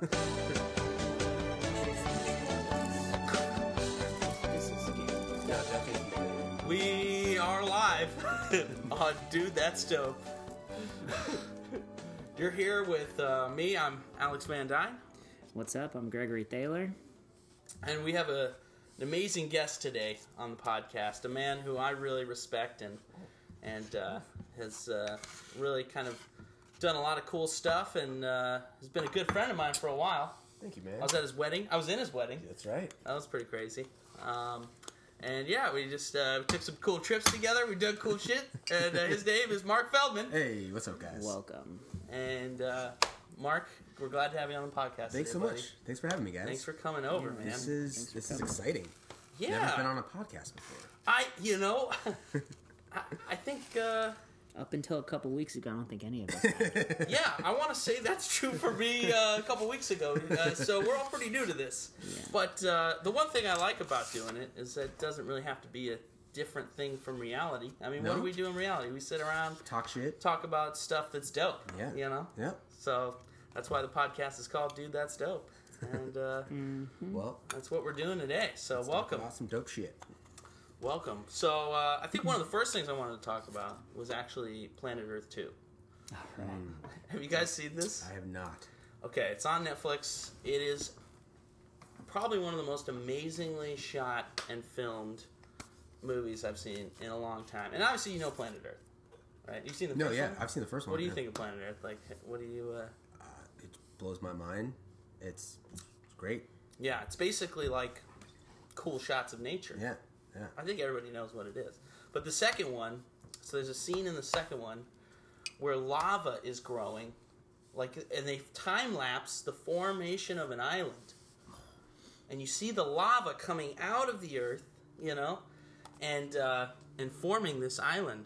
We are live on Dude That's Dope. You're here with me. I'm Alex Van Dyne. What's up? I'm Gregory Thaler. And we have an amazing guest today on the podcast. A man who I really respect and has really kind of done a lot of cool stuff and has been a good friend of mine for a while. Thank you, man. I was at his wedding. I was in his wedding. That's right. That was pretty crazy. And yeah, we just took some cool trips together. We did cool shit. And his name is Mark Feldman. Hey, what's up, guys? Welcome. And Mark, we're glad to have you on the podcast. Thanks so much. Thanks for having me, guys. Thanks for coming over, man. This is exciting. Yeah. Never been on a podcast before. I think, Up until a couple weeks ago, I don't think any of us had. yeah, I want to say that's true for me a couple weeks ago. So we're all pretty new to this. Yeah. But the one thing I like about doing it is that it doesn't really have to be a different thing from reality. I mean, what No. do we do in reality? We sit around, Talk shit. talk about stuff that's dope. Yeah. You know? Yep. So that's why the podcast is called Dude That's Dope. And Well, that's what we're doing today. So welcome. Awesome dope shit. Welcome. So I think one of the first things I wanted to talk about was actually Planet Earth 2. Right. Have you guys seen this? I have not. Okay, it's on Netflix. It is probably one of the most amazingly shot and filmed movies I've seen in a long time. And obviously you know Planet Earth, right? You've seen the No, first yeah, one? I've seen the first one. What do you yeah. think of Planet Earth? Like, what do you... It blows my mind. It's great. Yeah, it's basically like cool shots of nature. Yeah, yeah. I think everybody knows what it is. But the second one, so there's a scene in the second one where lava is growing, and they time-lapse the formation of an island. And you see the lava coming out of the earth, you know, and forming this island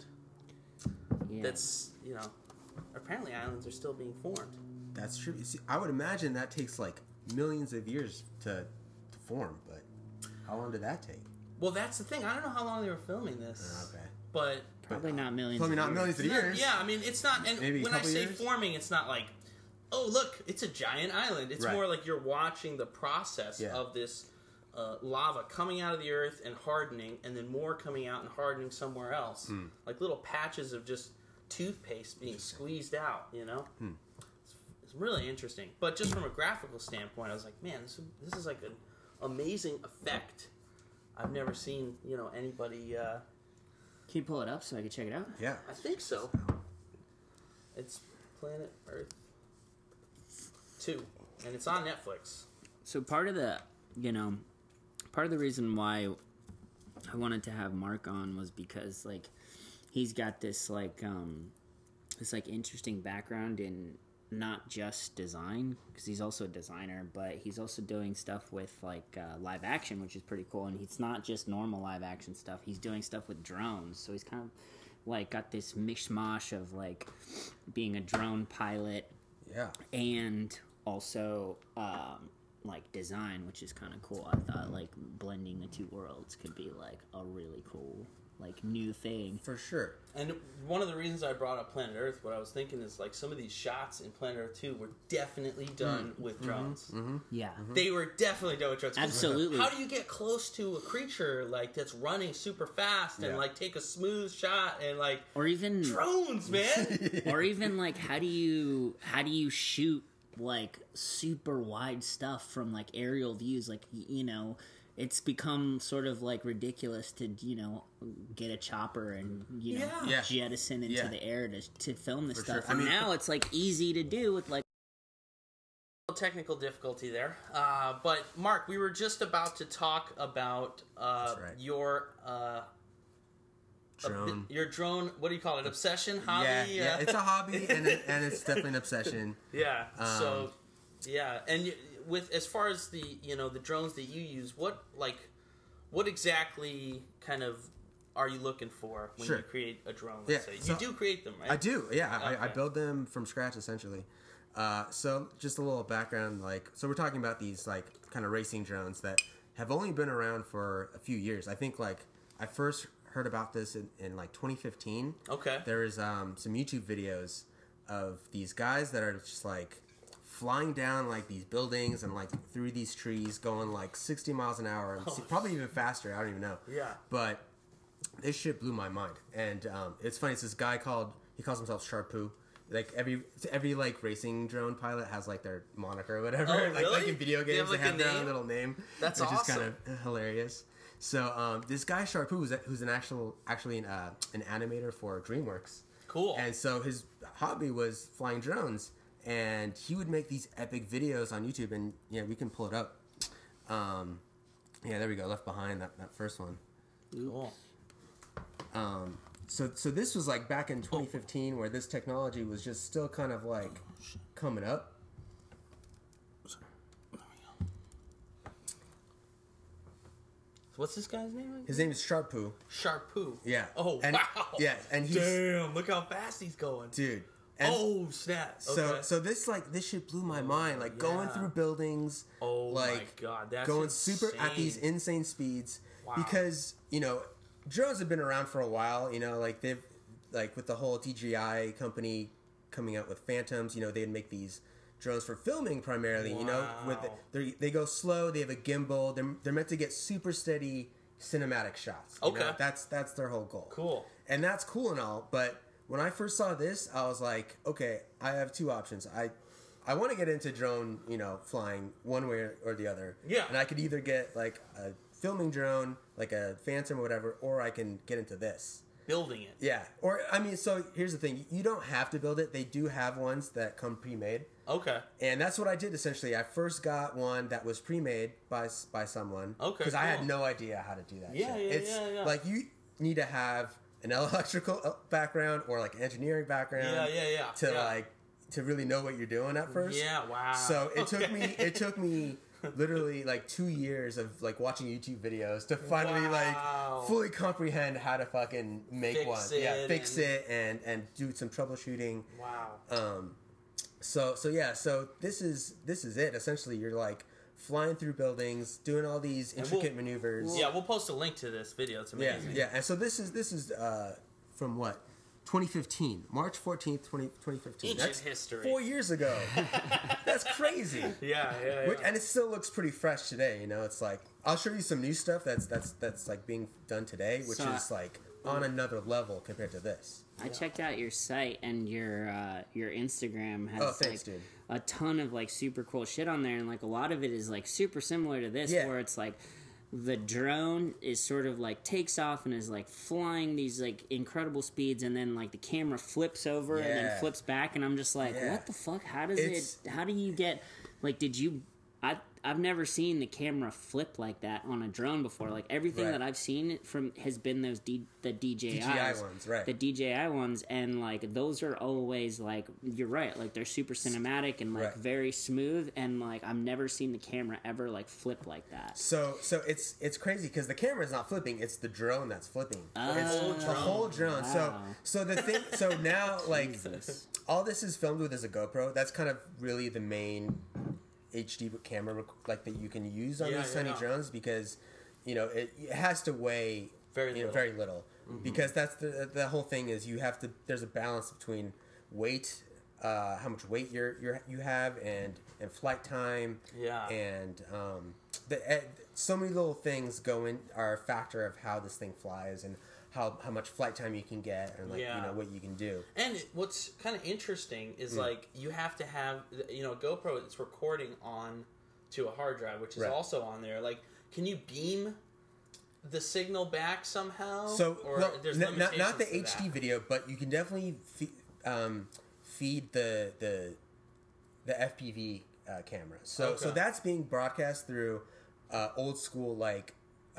Yeah. that's, you know, apparently islands are still being formed. That's true. You see, I would imagine that takes like millions of years to form, but how long did that take? Well, that's the thing. I don't know how long they were filming this. Okay. But... Probably not millions. Probably of not years. millions of No, years. yeah, I mean, it's not... And Maybe a when I couple say years? forming, it's not like, oh, look, it's a giant island. It's Right. more like you're watching the process Yeah. of this lava coming out of the earth and hardening, and then more coming out and hardening somewhere else. Like little patches of just toothpaste being squeezed out, you know? It's really interesting. But just from a graphical standpoint, I was like, man, this is like an amazing effect. I've never seen, you know, anybody... Can you pull it up so I can check it out? Yeah. I think so. It's Planet Earth 2, and it's on Netflix. So part of the reason why I wanted to have Mark on was because like he's got this interesting background in not just design, because he's also a designer, but he's also doing stuff with like live action, which is pretty cool. And he's not just normal live action stuff. He's doing stuff with drones. So he's kind of like got this mishmash of like being a drone pilot Yeah. and also like design, which is kind of cool. I thought like blending the two worlds could be like a really cool like new thing. For sure. And one of the reasons I brought up Planet Earth, what I was thinking is like some of these shots in Planet Earth 2 were definitely done with drones. Yeah. They were definitely done with drones. 'Cause Absolutely. How do you get close to a creature like that's running super fast and Yeah. like take a smooth shot and like Or even drones, man? or even like how do you shoot like super wide stuff from like aerial views, like you know, it's become sort of like ridiculous to, you know, get a chopper and, you know, Yeah. jettison into Yeah. the air to film this For stuff. sure. I And mean- now it's like easy to do with like Technical difficulty there. But Mark, we were just about to talk about right. your Drone. your drone. What do you call it? Obsession, hobby. Yeah, it's a hobby and it's definitely an obsession. Yeah. So, yeah, and with as far as the the drones that you use, what exactly kind of are you looking for when Sure. you create a drone? Yeah, Let's say so you do create them, right? I do, yeah. I Okay. build them from scratch essentially. So just a little background, so we're talking about these like kind of racing drones that have only been around for a few years. I think like I first heard about this in like 2015. Okay. There is some YouTube videos of these guys that are just like flying down like these buildings and like through these trees, going like 60 miles an hour, and probably even faster. I don't even know. Yeah. But this shit blew my mind, and it's funny. It's this guy calls himself Sharpoo. Like every like racing drone pilot has like their moniker or whatever. Oh, really? Like in video They have, games, like, they have a their name? own little name. That's which awesome. is kind of hilarious. So this guy Sharpoo who's actually an animator for DreamWorks. Cool. And so his hobby was flying drones, and he would make these epic videos on YouTube. And yeah, we can pull it up. Yeah, there we go. Left Behind, that first one. Cool. So this was like back in 2015, where this technology was just still kind of like coming up. What's this guy's name again? His name is Sharpoo. Sharpoo. Yeah. Oh, and, wow. Yeah, and he's Damn, look how fast he's going. dude. And Oh, snap. Okay. so this shit blew my mind. Like going yeah. through buildings. Oh, like my God. That's going insane. super at these insane speeds. Wow. Because drones have been around for a while. Like they've like with the whole DJI company coming out with Phantoms. They'd make these drones for filming primarily. Wow. They go slow. They have a gimbal. They're meant to get super steady cinematic shots. Okay. That's their whole goal. Cool. And that's cool and all, but when I first saw this, I was like, okay, I have two options. I want to get into drone, flying one way or the other. Yeah. And I could either get like a filming drone, like a Phantom or whatever, or I can get into this. Building it. Yeah. Or, so here's the thing. You don't have to build it. They do have ones that come pre-made. Okay. And that's what I did, essentially. I first got one that was pre-made by someone. Okay, Because I cool. had no idea how to do that Yeah, shit. yeah. Like, you need to have an electrical background or, like, engineering background. Yeah. To really know what you're doing at first. Yeah, wow. So it Okay. took me literally, like, 2 years of, like, watching YouTube videos to finally, Wow. like, fully comprehend how to fucking make Fix one. it Fix and- it and do some troubleshooting. Wow. So this is it. Essentially, you're like flying through buildings, doing all these intricate maneuvers. Yeah, we'll post a link to this video. It's amazing. Yeah. And so this is from what? 2015, March 14th, 2015. Ancient That's history. 4 years ago. That's crazy. Yeah. And it still looks pretty fresh today. It's like I'll show you some new stuff that's like being done today, which So- is like on another level compared to this. I checked out your site, and your Instagram has Oh, thanks, like dude. a ton of like super cool shit on there, and like a lot of it is like super similar to this, Yeah. where it's like the drone is sort of like takes off and is like flying these like incredible speeds, and then like the camera flips over and then Yeah. flips back, and I'm just like, Yeah. what the fuck? How does It's- it? How do you get? Like, did you? I've never seen the camera flip like that on a drone before. Like everything Right. that I've seen from has been those the DJIs, DJI ones, right. the DJI ones, and like those are always like you're right, like they're super cinematic and like Right. very smooth, and like I've never seen the camera ever like flip like that. So it's crazy because the camera is not flipping; it's the drone that's flipping. It's Oh, the whole drone. wow. So the thing. So now, like, Jesus. all this is filmed with is a GoPro. That's kind of really the main HD camera like that you can use on these tiny drones because it has to weigh Very little. very little because that's the whole thing is you have to. There's a balance between weight. How much weight you have and flight time, Yeah. and so many little things are a factor of how this thing flies and how much flight time you can get and what you can do. And what's kind of interesting is like you have to have GoPro. It's recording on to a hard drive, which is Right. also on there. Like, can you beam the signal back somehow? So or no, there's not the limitations to HD that? video, but you can definitely feed the FPV camera. So Okay. that's being broadcast through old school like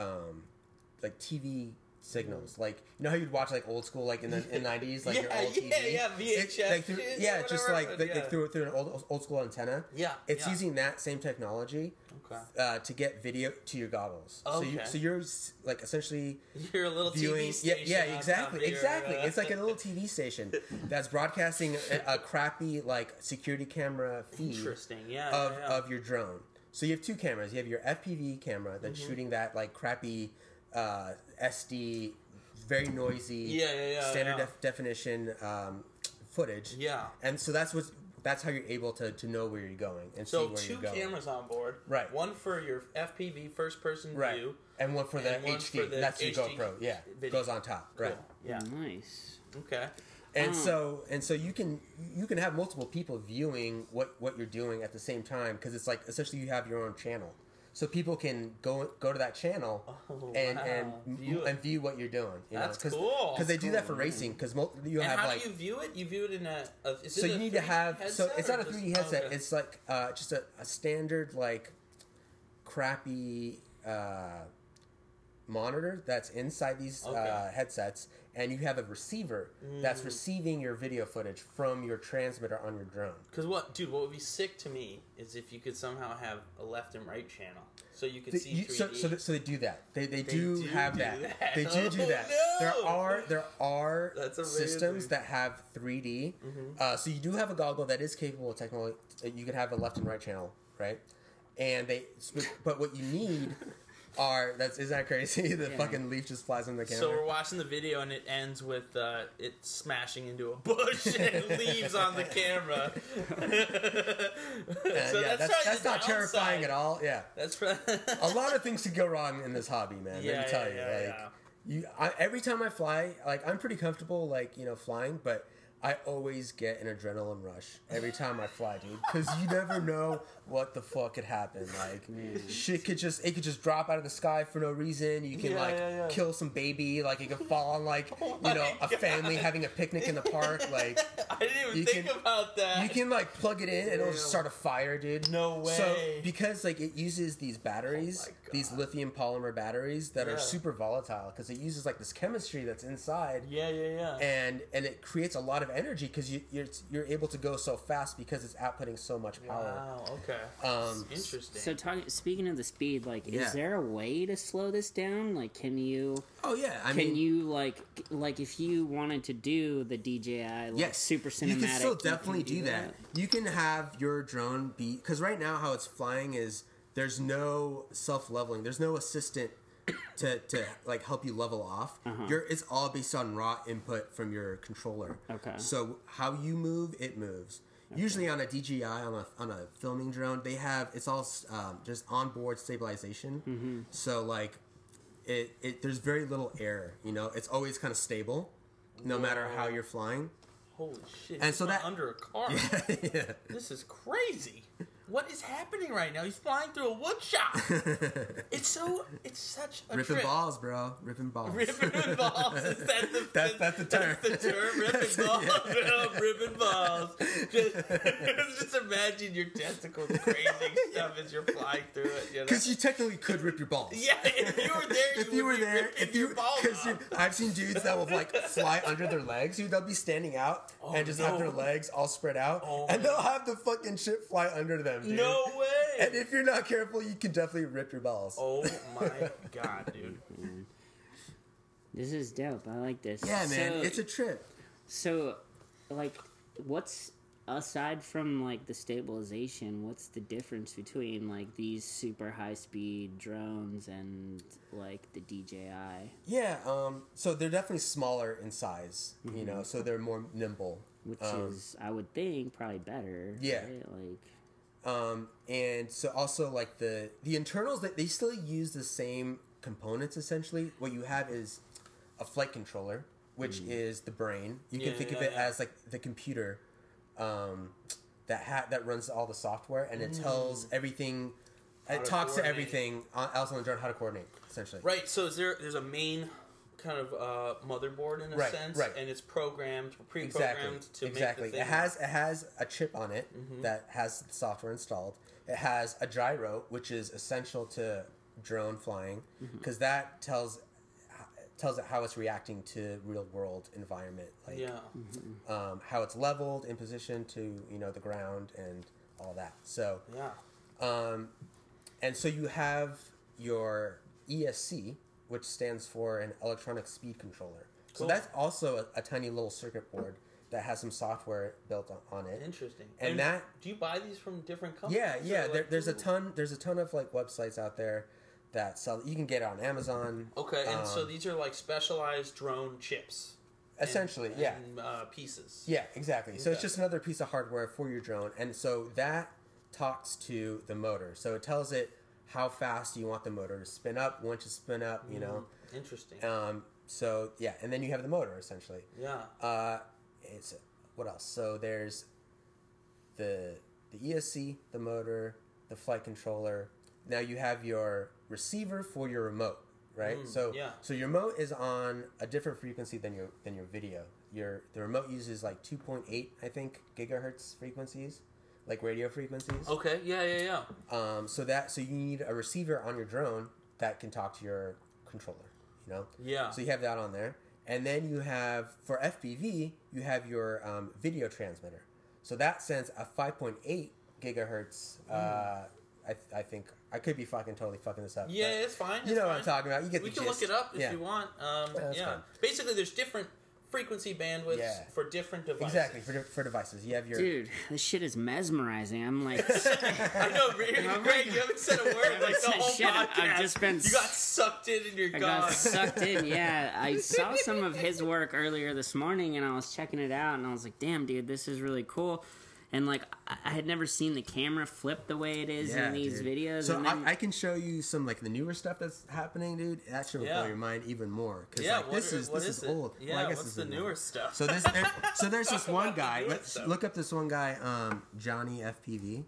TV signals. Like how you'd watch like old school like in the 90s like your old TV. VHS. Like through, shit, yeah, just whatever, like but yeah. through an old school antenna. Yeah, It's yeah. using that same technology to get video to your goggles. Okay. So you're like essentially You're a little viewing. TV station. Yeah, on exactly, top of your, exactly. It's like a little TV station that's broadcasting a crappy like security camera feed Interesting. Yeah. of your drone. So you have two cameras. You have your FPV camera that's Mm-hmm. shooting that like crappy SD, very noisy, Yeah, standard definition footage. Yeah. And so that's that's how you're able to know where you're going and see So where two you're going. cameras on board. Right. One for your FPV first person Right. view. And one for the And one HD. for the That's your HD GoPro. Yeah. video. Goes on top. Cool. Right. Yeah. Nice. Okay. And so you can have multiple people viewing what you're doing at the same time, because it's like essentially you have your own channel, so people can go to that channel and view what you're doing. That's cool. Because they do that for racing. Because you And have how like do you view it? You view it in so you need to have so it's not a 3D headset. Okay. It's like just a standard like crappy monitor that's inside these headsets, and you have a receiver that's receiving your video footage from your transmitter on your drone. Because what would be sick to me is if you could somehow have a left and right channel, so you could see 3D. So they do that. They do have do that. that. They do that. No! There are That's amazing. systems that have 3D. So you do have a goggle that is capable of technically. You can have a left and right channel, right? And but what you need are isn't that crazy? The fucking leaf just flies on the camera. So we're watching the video and it ends with it smashing into a bush and leaves on the camera. So yeah, that's not the terrifying downside. at all. Yeah, That's a lot of things could go wrong in this hobby, man. Let me tell you. Every time I fly, like I'm pretty comfortable, like flying, but I always get an adrenaline rush every time I fly, dude, because you never know what the fuck could happen. Like, shit could just drop out of the sky for no reason. You can kill some baby, like it could fall on like a family having a picnic in the park. Like, I didn't even think about that. you can like plug it in and it'll just start a fire, dude. No way. So because like it uses these batteries, these lithium polymer batteries that are super volatile, because it uses like this chemistry that's inside. And it creates a lot of energy because you're able to go so fast because it's outputting so much power. Wow. Okay. Interesting. So speaking of the speed, like, is there a way to slow this down? Like, can you? Oh yeah. Can you like if you wanted to do the DJI super cinematic? You can still definitely do that. You can have your drone be, because right now how it's flying is there's no self-leveling. There's no assistant to like help you level off. It's all based on raw input from your controller. Okay. So how you move, it moves. Okay. Usually on a DJI, on a filming drone, they have it's all just onboard stabilization. So like there's very little error. It's always kind of stable, no matter how you're flying. Holy shit! And so that under a car. Yeah. This is crazy. What is happening right now? He's flying through a wood shop. It's such a ripping trip. balls, bro. Ripping balls. Ripping balls. Is that the that's the term. That's the term. Ripping balls. Ripping balls. Just imagine your testicles grazing stuff as you're flying through it. Because you technically could rip your balls. Yeah, if you were there, your balls off. I've seen dudes that will like fly under their legs. They'll be standing out and just have their legs all spread out, and they'll have the fucking shit fly under them. Dude. No way! And if you're not careful, you can definitely rip your balls. Oh my god, dude! This is dope. I like this. Yeah, man, it's a trip. So, like, what's aside from like the stabilization? What's the difference between like these super high speed drones and like the DJI? Yeah, so they're definitely smaller in size. So they're more nimble. Which is, I would think, probably better. Yeah. Right? And so also like the internals, that they still use the same components essentially. What you have is a flight controller, which is the brain. You can think of it as like the computer that runs all the software, and it tells everything. It talks to everything else on the drone how to coordinate essentially. Right. So there's a main kind of motherboard in a sense, and it's pre-programmed to make the thing. It has a chip on it that has the software installed. It has a gyro, which is essential to drone flying, because that tells it how it's reacting to real world environment, like how it's leveled in position to the ground and all that. So and so you have your ESC, which stands for an electronic speed controller. Cool. So that's also a tiny little circuit board that has some software built on it. Interesting. And that, do you buy these from different companies? Yeah. There's a ton of like websites out there that sell. You can get it on Amazon. Okay, and so these are like specialized drone chips. Essentially, yeah. and pieces. Yeah, exactly. So it's Okay. just another piece of hardware for your drone, and so that talks to the motor. So it tells it how fast you want the motor to spin up. Once you spin up, you know. Interesting. So yeah, and then you have the motor essentially. Yeah. It's what else? So there's the ESC, the motor, the flight controller. Now you have your receiver for your remote, right? So yeah. so your remote is on a different frequency than your video. The remote uses like 2.8, I think, gigahertz frequencies, like radio frequencies. Okay. Yeah. So you need a receiver on your drone that can talk to your controller, you know? Yeah. So you have that on there. And then you have, for FPV, you have your video transmitter. So that sends a 5.8 gigahertz, I think. I could be totally fucking this up. Yeah, but it's fine. you know what I'm talking about. You get We the can gist. look it up if Yeah. you want. that's fine. Basically, there's different frequency bandwidths Yeah. for different devices. Exactly, for devices. You have your... Dude, this shit is mesmerizing. I'm like, I know, Greg, you haven't said a word like the whole Shit, podcast. I've just been You got sucked in and you're I gone. got sucked in. Yeah, I saw some of his work earlier this morning, and I was checking it out, and I was like, "Damn, dude, this is really cool." And like, I had never seen the camera flip the way it is in these dude. videos. So and then, I can show you some like the newer stuff that's happening, dude. That should blow your mind even more. Cause, Yeah, like, this is it? old. Yeah, Well, I guess what's this the is newer stuff? So there's this one guy. newer Let's stuff. look up this one guy, Johnny FPV.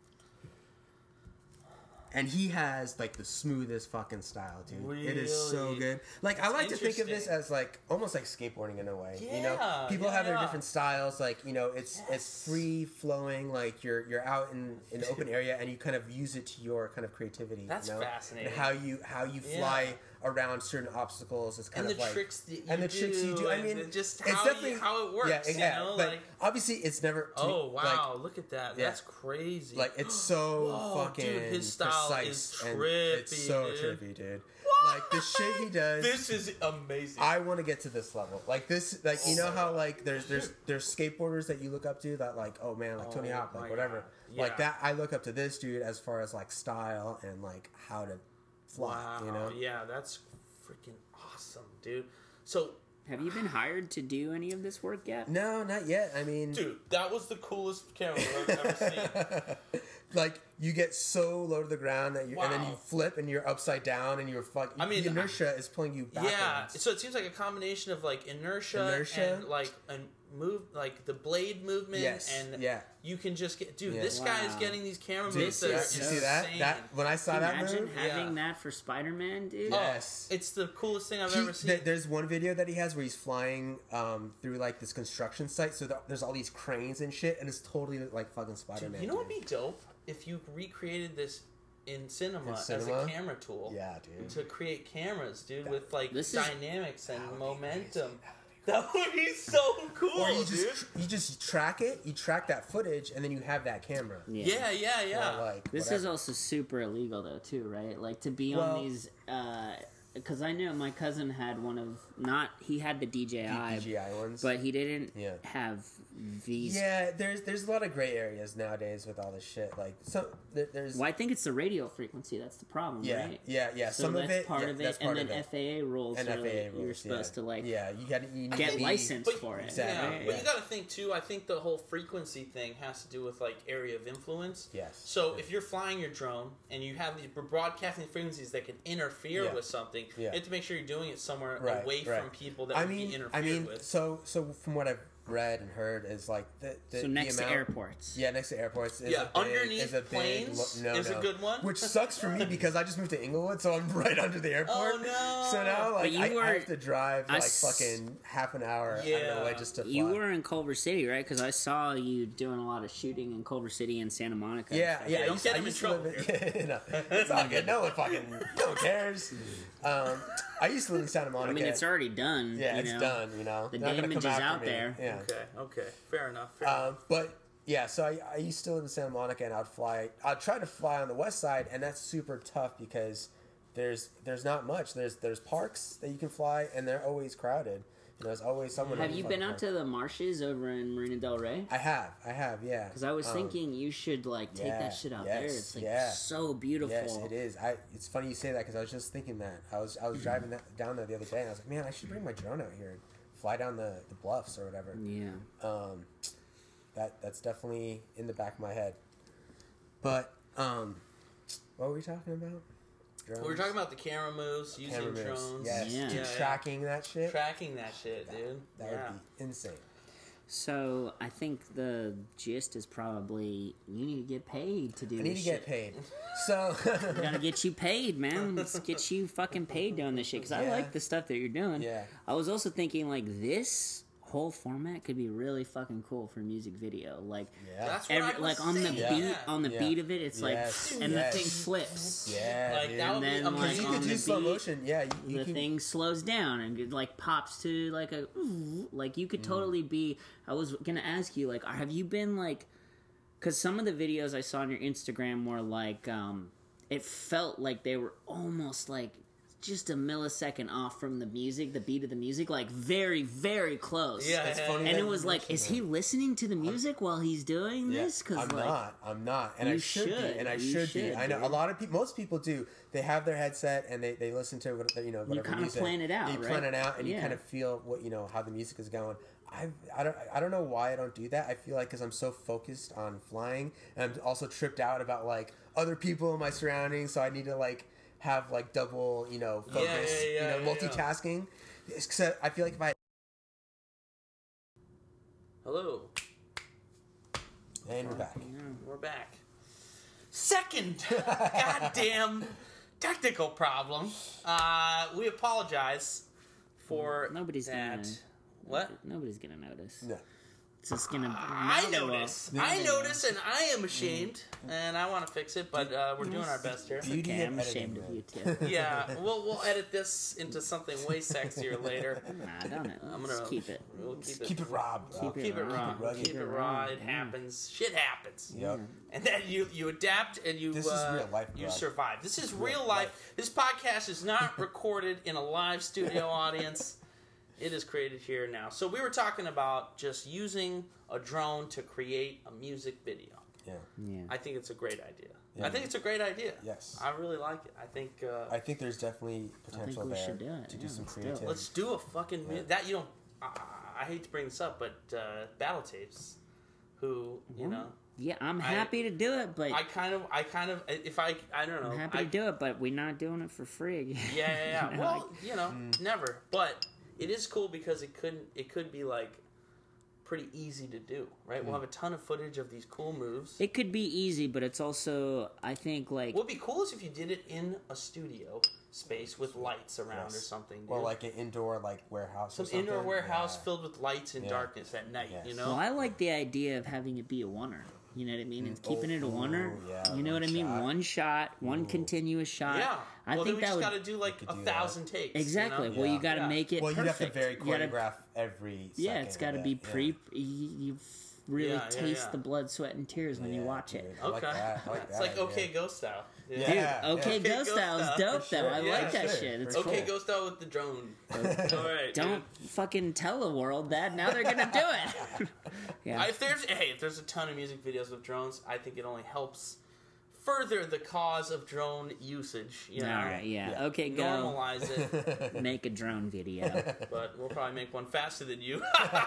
And he has like the smoothest fucking style, dude. It is so Really? good. Like I That's like to think of this interesting. as like almost like skateboarding in a way. You know, Yeah, people have their yeah. different styles. Like you know, it's free flowing. Like you're out in an open area and you kind of use it to your kind of creativity. That's you know? fascinating. And how you fly around certain obstacles is kind And of the like tricks that you and the tricks you do. I and mean, just it's how, definitely how it works. Yeah, exactly. You know? But like, obviously, it's never. To oh me, wow, look at that. yeah. That's crazy. Like it's so Whoa, fucking dude, his style precise is and trippy, it's so dude. trippy, dude. Like the shit he does. This is amazing. I want to get to this level. Like this, like you know how like there's skateboarders that you look up to that like oh man like Tony Oh, Hawk like my whatever God. like Yeah. that. I look up to this dude as far as like style and like how to fly. wow. You know. Yeah, that's freaking awesome, dude. So, have you been hired to do any of this work yet? No, not yet. I mean, dude, that was the coolest camera I've ever seen. like you get so low to the ground that you and then you Wow. flip and you're upside down and you're fucking. I mean, the inertia is pulling you backwards. Yeah, so it seems like a combination of like inertia and like and move like the blade movement Yes, and yeah. you can just get dude. Yeah. This guy is Wow. getting these camera Dude, moves This that are is you so see that? insane. That when I saw Can you that imagine move, having Yeah. that for Spider-Man, dude? Oh, Yes. it's the coolest thing I've He- ever seen. there's one video that he has where he's flying through like this construction site. So there's all these cranes and shit, and it's totally like fucking Spider-Man. Dude, you know what would be dope if you recreated this in cinema, as cinema? a camera tool? Yeah, dude. To create cameras, dude, with like This is- dynamics and would be momentum. amazing. That would be so cool, Or you dude. just track it, you track that footage, and then you have that camera. Yeah, yeah. Or, like, This is whatever. also super illegal though too, right? Like to be Well- on these because I know my cousin had one of he had the DJI, DJI ones. but he didn't Yeah. have these. Yeah, there's a lot of gray areas nowadays with all this shit. Like there's Well, I think it's the radio frequency that's the problem, yeah, right? yeah. So Some that's of it, part yeah, of it, that's and part then of it. FAA rules. And are FAA like, rules. you're supposed to like yeah, you need get to be, licensed But- for it. Exactly. Yeah, right? but you got to think too. I think the whole frequency thing has to do with like area of influence. Yes. So if you're flying your drone and you have these broadcasting frequencies that can interfere Yeah. with something, Yeah. you have to make sure you're doing it somewhere Right, away right. from people that would be interfered with. so from what I've read and heard is like the So next the to amount, airports. Yeah, next to airports. Is Yeah, a big, underneath is a big planes no, is a no. good one. Which sucks for me because I just moved to Inglewood, so I'm right under the airport. Oh, no. So now like But you I were- have to drive I like s- fucking half an hour out of Yeah. the way just to fly. You were in Culver City, right? Because I saw you doing a lot of shooting in Culver City and Santa Monica. and Yeah, stuff. yeah. Yeah, I don't used, get I him in used to live trouble in, it's all good. No one cares. I used to live in Santa Monica. I mean, it's already done. yeah, you it's know? done. You know, The They're not gonna damage come is after out me. there. Yeah. Okay, fair enough. Fair enough. But yeah, so I used to live in Santa Monica, and I'd try to fly on the west side, and that's super tough because there's not much. There's parks that you can fly, and they're always crowded. You know, there's always someone. Have in the you been fucking out park. to the marshes over in Marina Del Rey? I have, yeah. Because I was thinking you should like take yeah, that shit out there. yes, It's like yeah. so beautiful. Yes, it is. It's funny you say that because I was just thinking that I was driving down there the other day, and I was like, man, I should bring my drone out here and fly down the bluffs or whatever. Yeah. That's definitely in the back of my head. But what were we talking about? Drones? We were talking about the camera moves, using drones. Yes. Yeah. Tracking that shit. Tracking that shit, dude. That would be insane. So I think the gist is probably you need to get paid to do I this need to shit. get paid. So We gotta get you paid, man. Let's get you fucking paid doing this shit because I Yeah. like the stuff that you're doing. Yeah. I was also thinking like this whole format could be really fucking cool for music video. Like yeah. That's what I was like on the saying, beat yeah. on the Yeah. beat of it, it's Yes. like and Yes. the thing flips. Yeah, Like, dude. that would be And then, like, amazing. you on could the do slow beat, motion. Yeah, you the can. thing slows down and it like pops to like a like you could totally be. I was gonna ask you like have you been like because some of the videos I saw on your Instagram were like it felt like they were almost like just a millisecond off from the music, the beat of the music, like very very close. Yeah, It's funny And that it was you like, mentioned is that. he listening to the music while he's doing Yeah, this? Because I'm like, not. I'm not, and You I should be, should. and I You should be. should, I know dude. a lot of people. Most people do. They have their headset and they listen to whatever kinda music. plan it out, You right? plan it out, and you Yeah. kind of feel what how the music is going. I don't know why I don't do that. I feel like because I'm so focused on flying, and I'm also tripped out about like other people in my surroundings. So I need to like have like double focus, yeah. multitasking. Except I feel like if I Hello. and we're back. We're back. Second goddamn technical problem. We apologize for nobody's that. gonna. What? Nobody's gonna notice. No. It's just gonna. I now notice. we'll- I notice, and I am ashamed, and I want to fix it, but we're doing our best here. Beauty Okay, of I'm ashamed editing, of man. you too. Yeah, we'll edit this into something way sexier later. Nah, don't it? I'm Let's gonna keep it. We'll keep it. Keep it raw, bro. Keep it raw. rugged. Keep it raw. It happens. Shit happens. Yep. And then you adapt and you This is real life, you bro. survive. This is real life. This podcast is not recorded in a live studio audience. It is created here now. So we were talking about just using a drone to create a music video. Yeah. Yeah. I think it's a great idea. Yeah. I think it's a great idea. Yes. I really like it. I think I think there's definitely potential we there should do it. to Yeah, do some let's do it. creativity. let's do a fucking that you don't. I hate to bring this up, but Battle Tapes, who you know. Yeah, I'm happy to do it, but I kind of, if I don't know. I'm happy to do it, but we're not doing it for free again. Yeah. You know, Well, like- never. But it is cool because it could be like pretty easy to do, right? We'll have a ton of footage of these cool moves. it could be easy, but it's also, I think, like, What would be cool is if you did it in a studio space with lights around or something, dude. Or like an indoor warehouse. some or something. indoor warehouse Yeah. filled with lights and Yeah. darkness at night, Yes. you well, know? I like the idea of having it be a oneer. You know what I mean? And keeping it a oneer. yeah, You know what I one mean? shot. One shot, one continuous shot. Yeah. I well, think then we that just would got to do like could a do that. 1,000 takes. exactly. You know? Well, you Yeah. got to make it. Well, you'd have to perfect. very You gotta- choreograph every. Yeah, it's got to second be of it, pre. You really Yeah, taste yeah. the blood, sweat, and tears when you Yeah, watch dude. it. I like Okay. that. I like It's that like idea. OK Go style. Dude, Yeah, okay, yeah. Ghost Style is Ghost dope Style, though. for I sure. like that Sure. shit. It's For OK cool. Go style with the drone. All right. Don't fucking tell the world that. Now they're gonna do it. Yeah. If there's a ton of music videos with drones, I think it only helps further the cause of drone usage. You know, All right. Yeah. Yeah. Okay. Go. normalize it. Make a drone video. But we'll probably make one faster than you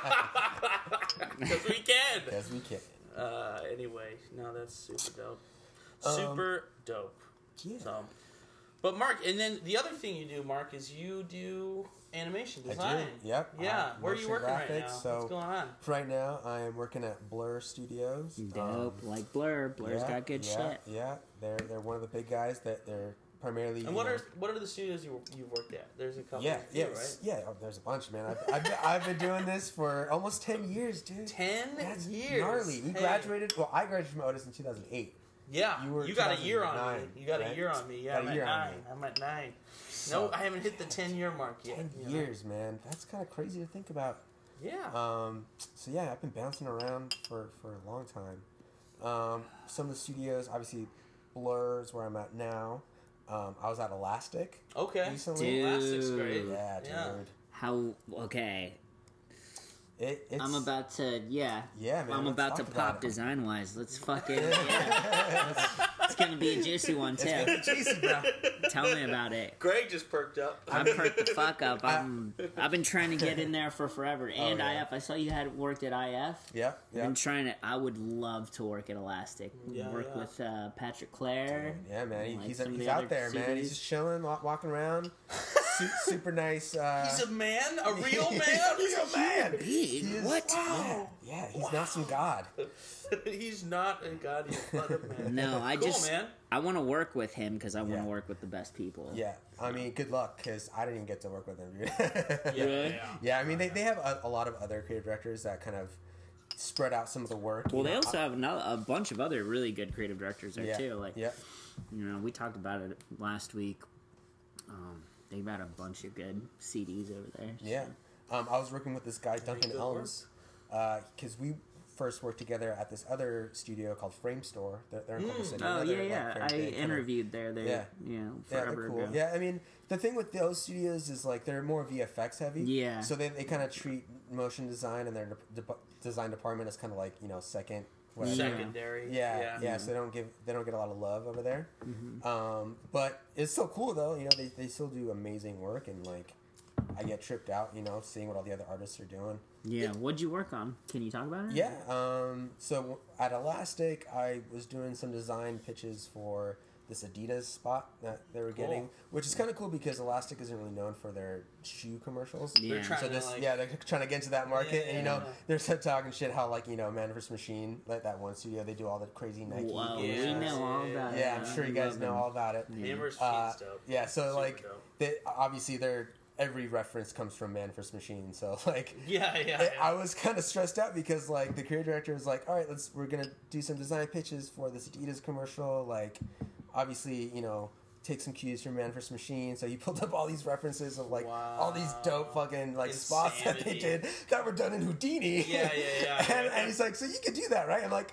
because we can. Yes, we can. Anyway, no, that's super dope. Super dope. Yeah. So, but Mark, and then the other thing you do, Mark, is you do animation I design. do. Yep. Yeah. Where are you Motion working right now? graphics, so What's going on? Right now, I am working at Blur Studios. Dope. Like Blur. Blur's yeah, got good yeah, shit. Yeah, they're one of the big guys that they're primarily. And what are the studios you've worked at? There's a couple. Yeah, of you, yeah, right? yeah. Oh, there's a bunch, man. I've been doing this for almost 10 years, dude. 10 That's years. gnarly. We Hey. graduated. Well, I graduated from Otis in 2008. Yeah, You got a year on 2009, me. You got a right? year on me. Yeah, Got I'm a at year on 9. me. I'm at 9. So- No, I haven't hit the 10-year mark yet. 10 you know? years, man. That's kind of crazy to think about. Yeah. So yeah, I've been bouncing around for a long time. Some of the studios, obviously, Blur is where I'm at now. I was at Elastic Okay. recently. Dude. Elastic's great. Yeah, dude. Yeah. How? Okay. It's, I'm about to. Yeah. Yeah, man. I'm let's about to talk about pop it. design wise. Let's fucking. Yeah. gonna be a juicy one It's too. gonna be juicy, bro. Tell me about it. Greg just perked up. I'm perked the fuck up. I've been trying to get in there for forever. And yeah. IF, I saw you had worked at IF. Yeah, I've yeah. been trying to. I would love to work at Elastic. Yeah, Work yeah. with Patrick Clare. Yeah, man. Like He's some of he's the out other there, man. He's CDs. just chilling, walking around. Super nice. He's a man, a real man. He's a real man. Big. He is- What? Yeah, he's not some god. He's not a god. He's but a man. No, I Cool, just. man. I want to work with him because I want to Yeah. work with the best people. Yeah, I mean, good luck, because I didn't even get to work with him, dude. Yeah, Really? yeah. Yeah, I mean, they have a lot of other creative directors that kind of spread out some of the work. Well, you they know. also have a bunch of other really good creative directors there Yeah, too. Like, yeah, you know, we talked about it last week. They've got a bunch of good CDs over there. yeah. I was working with this guy, Duncan good Elms, because we first worked together at this other studio called Frame Store. They're in Culver City. Oh Another, yeah. frame I thing, kinda- interviewed there. Yeah. You know, Yeah, forever they're cool. ago. Yeah, I mean, the thing with those studios is like they're more VFX heavy. Yeah. So they kind of treat motion design and their design department as kind of like, you know, second. Whatever. Secondary. Yeah. So they don't get a lot of love over there. But it's still cool though. You know, they still do amazing work, and like I get tripped out. You know, seeing what all the other artists are doing. Yeah. What'd you work on? Can you talk about it? Yeah. So at Elastic, I was doing some design pitches for this Adidas spot that they were getting, Cool. which is kind of cool because Elastic isn't really known for their shoe commercials. Yeah. They're trying So to this, like, they're trying to get into that market, and you know, Yeah. they're talking shit how like, you know, Man vs Machine, like that one studio, they do all the crazy Nike. Wow, Yeah. we know all about it. Yeah, I'm sure you guys Love know them. all about it. Hammer's Uh, Machine's dope. Yeah, so Super like, dope. obviously every reference comes from Man vs Machine, so like. Yeah. I was kind of stressed out because like the creative director was like, all right, we're gonna do some design pitches for this Adidas commercial, like obviously, you know, take some cues from Man vs Machine. So he pulled up all these references of like all these dope fucking like spots that they Insanity. did that were done in Houdini. Yeah. And he's like, so you could do that, right? I'm like,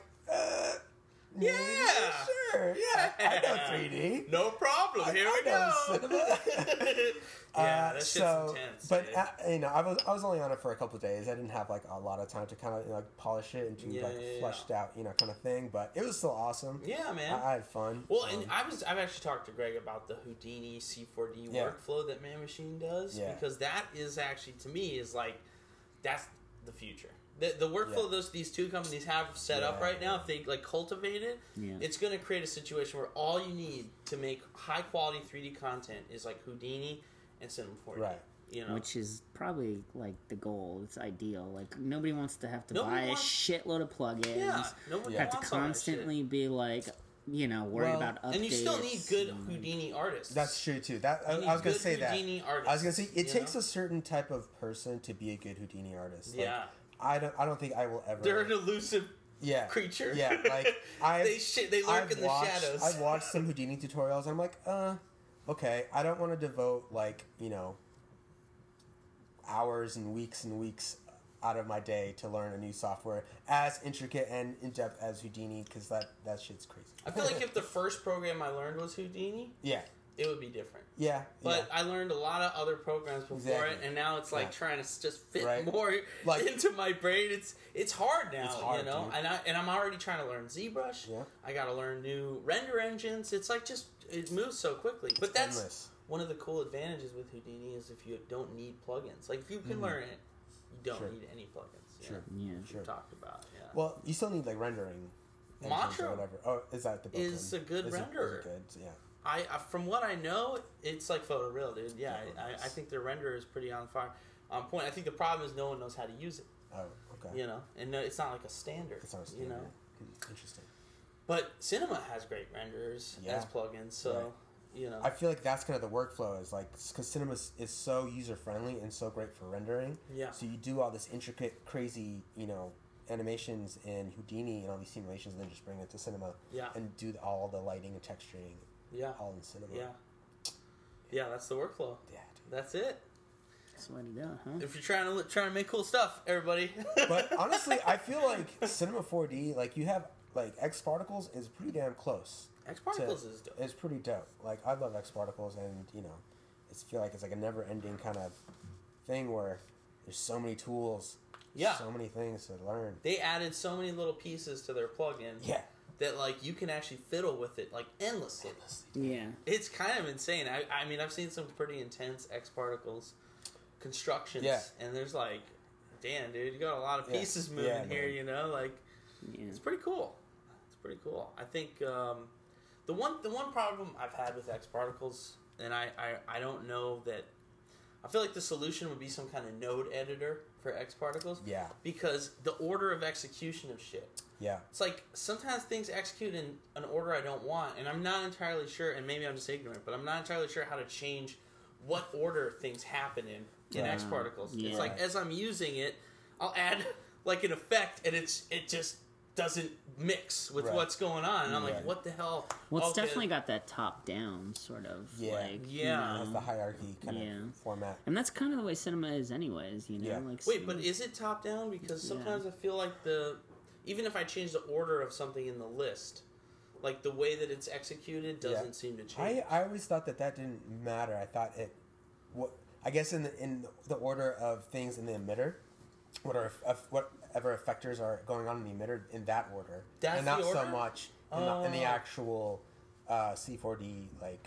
Yeah. sure, yeah, I know 3D. No problem. Here I we know go. cinema. Yeah, that shit's intense. But dude. you know, I was only on it for a couple of days. I didn't have like a lot of time to kind of like polish it and do Yeah, like yeah, fleshed out, you know, kind of thing. But it was still awesome. Yeah, man. I had fun. Well, and I've actually talked to Greg about the Houdini C4D Yeah. workflow that Man Machine does, Yeah. because that is actually, to me, is like, that's the future. The workflow these two companies have set up Yeah. right now, if they like cultivate it, Yeah. it's going to create a situation where all you need to make high quality 3D content is like Houdini and Cinema 4D. Right. You know? Which is probably like the goal. It's ideal. Like nobody wants to have to Nobody buy wants- a shitload of plugins. Yeah, no one Have to wants all that constantly be like, you know, worry Well, about updates. shit. And you still need good Houdini artists. That's true too. That I You need was gonna good say that. Houdini artists, I was gonna say it you takes know? a certain type of person to be a good Houdini artist. Like, Yeah. I don't think I will ever. They're an elusive yeah creature. Yeah, like they lurk in the shadows. I've watched some Houdini tutorials. And I'm like, okay. I don't want to devote like, you know, hours and weeks out of my day to learn a new software as intricate and in depth as Houdini, because that shit's crazy. I feel like if the first program I learned was Houdini, yeah, it would be different. yeah, But I learned a lot of other programs before Exactly. it, and now it's like Yeah. trying to just fit Right. more Like- into my brain. It's hard now, It's hard, you know. dude. And I'm already trying to learn ZBrush. Yeah. I got to learn new render engines. It's like just it moves so quickly. But that's endless. one of the cool advantages with Houdini is if you don't need plugins. Like if you can learn it, you don't Sure. need any plugins. you Sure. know, Yeah. which Sure. we talked about. Yeah. Well, you still need like rendering engines Mantra or whatever. Oh, is that the built-in? is a good Is it renderer. good? Yeah. I from what I know, it's like photoreal, dude. Yeah, Yeah, I think their render is pretty on point. I think the problem is no one knows how to use it. Oh, okay. You know, and no, it's not like a standard. It's not a You standard. know, Interesting. but Cinema has great renderers Yeah. as plugins, so Right. you know, I feel like that's kind of the workflow is like because Cinema is so user friendly and so great for rendering. Yeah. So you do all this intricate, crazy, you know, animations in Houdini and all these simulations, and then just bring it to Cinema. Yeah. And do all the lighting and texturing, yeah, all in Cinema. yeah, that's the workflow. Yeah, dude. That's it. That's what he does, huh? If you're trying to make cool stuff, everybody. But honestly, I feel like Cinema 4D, like you have like X Particles is pretty damn close. X Particles is dope. It's pretty dope. Like I love X Particles, and you know, I feel like it's like a never-ending kind of thing where there's so many tools, Yeah. so many things to learn. They added so many little pieces to their plugin Yeah, that like you can actually fiddle with it like endlessly. Yeah. It's kind of insane. I mean, I've seen some pretty intense X Particles constructions, Yeah. and there's like, damn, dude, you got a lot of pieces moving Yeah, here. man. You know, like Yeah. it's pretty cool. It's pretty cool. I think the one problem I've had with X Particles, and I don't know that. I feel like the solution would be some kind of node editor for X Particles. Yeah. Because the order of execution of shit. Yeah. It's like sometimes things execute in an order I don't want, and I'm not entirely sure, and maybe I'm just ignorant, but I'm not entirely sure how to change what order things happen in X Particles. Yeah. It's like as I'm using it, I'll add like an effect, and it just doesn't mix with Right. what's going on. And I'm Right. like, what the hell? Well, it's Okay. definitely got that top-down sort of, Yeah. like, Yeah. That's the hierarchy kind Yeah. of format. and that's kind of the way cinema is anyways, you know? Yeah. Like, Wait, but is it top down? Because sometimes I feel like even if I change the order of something in the list, like the way that it's executed doesn't seem to change. I always thought that didn't matter. I thought I guess in the order of things in the emitter, whatever effectors are going on in the emitter in that order, That's and not the so order? much in the actual C4D like.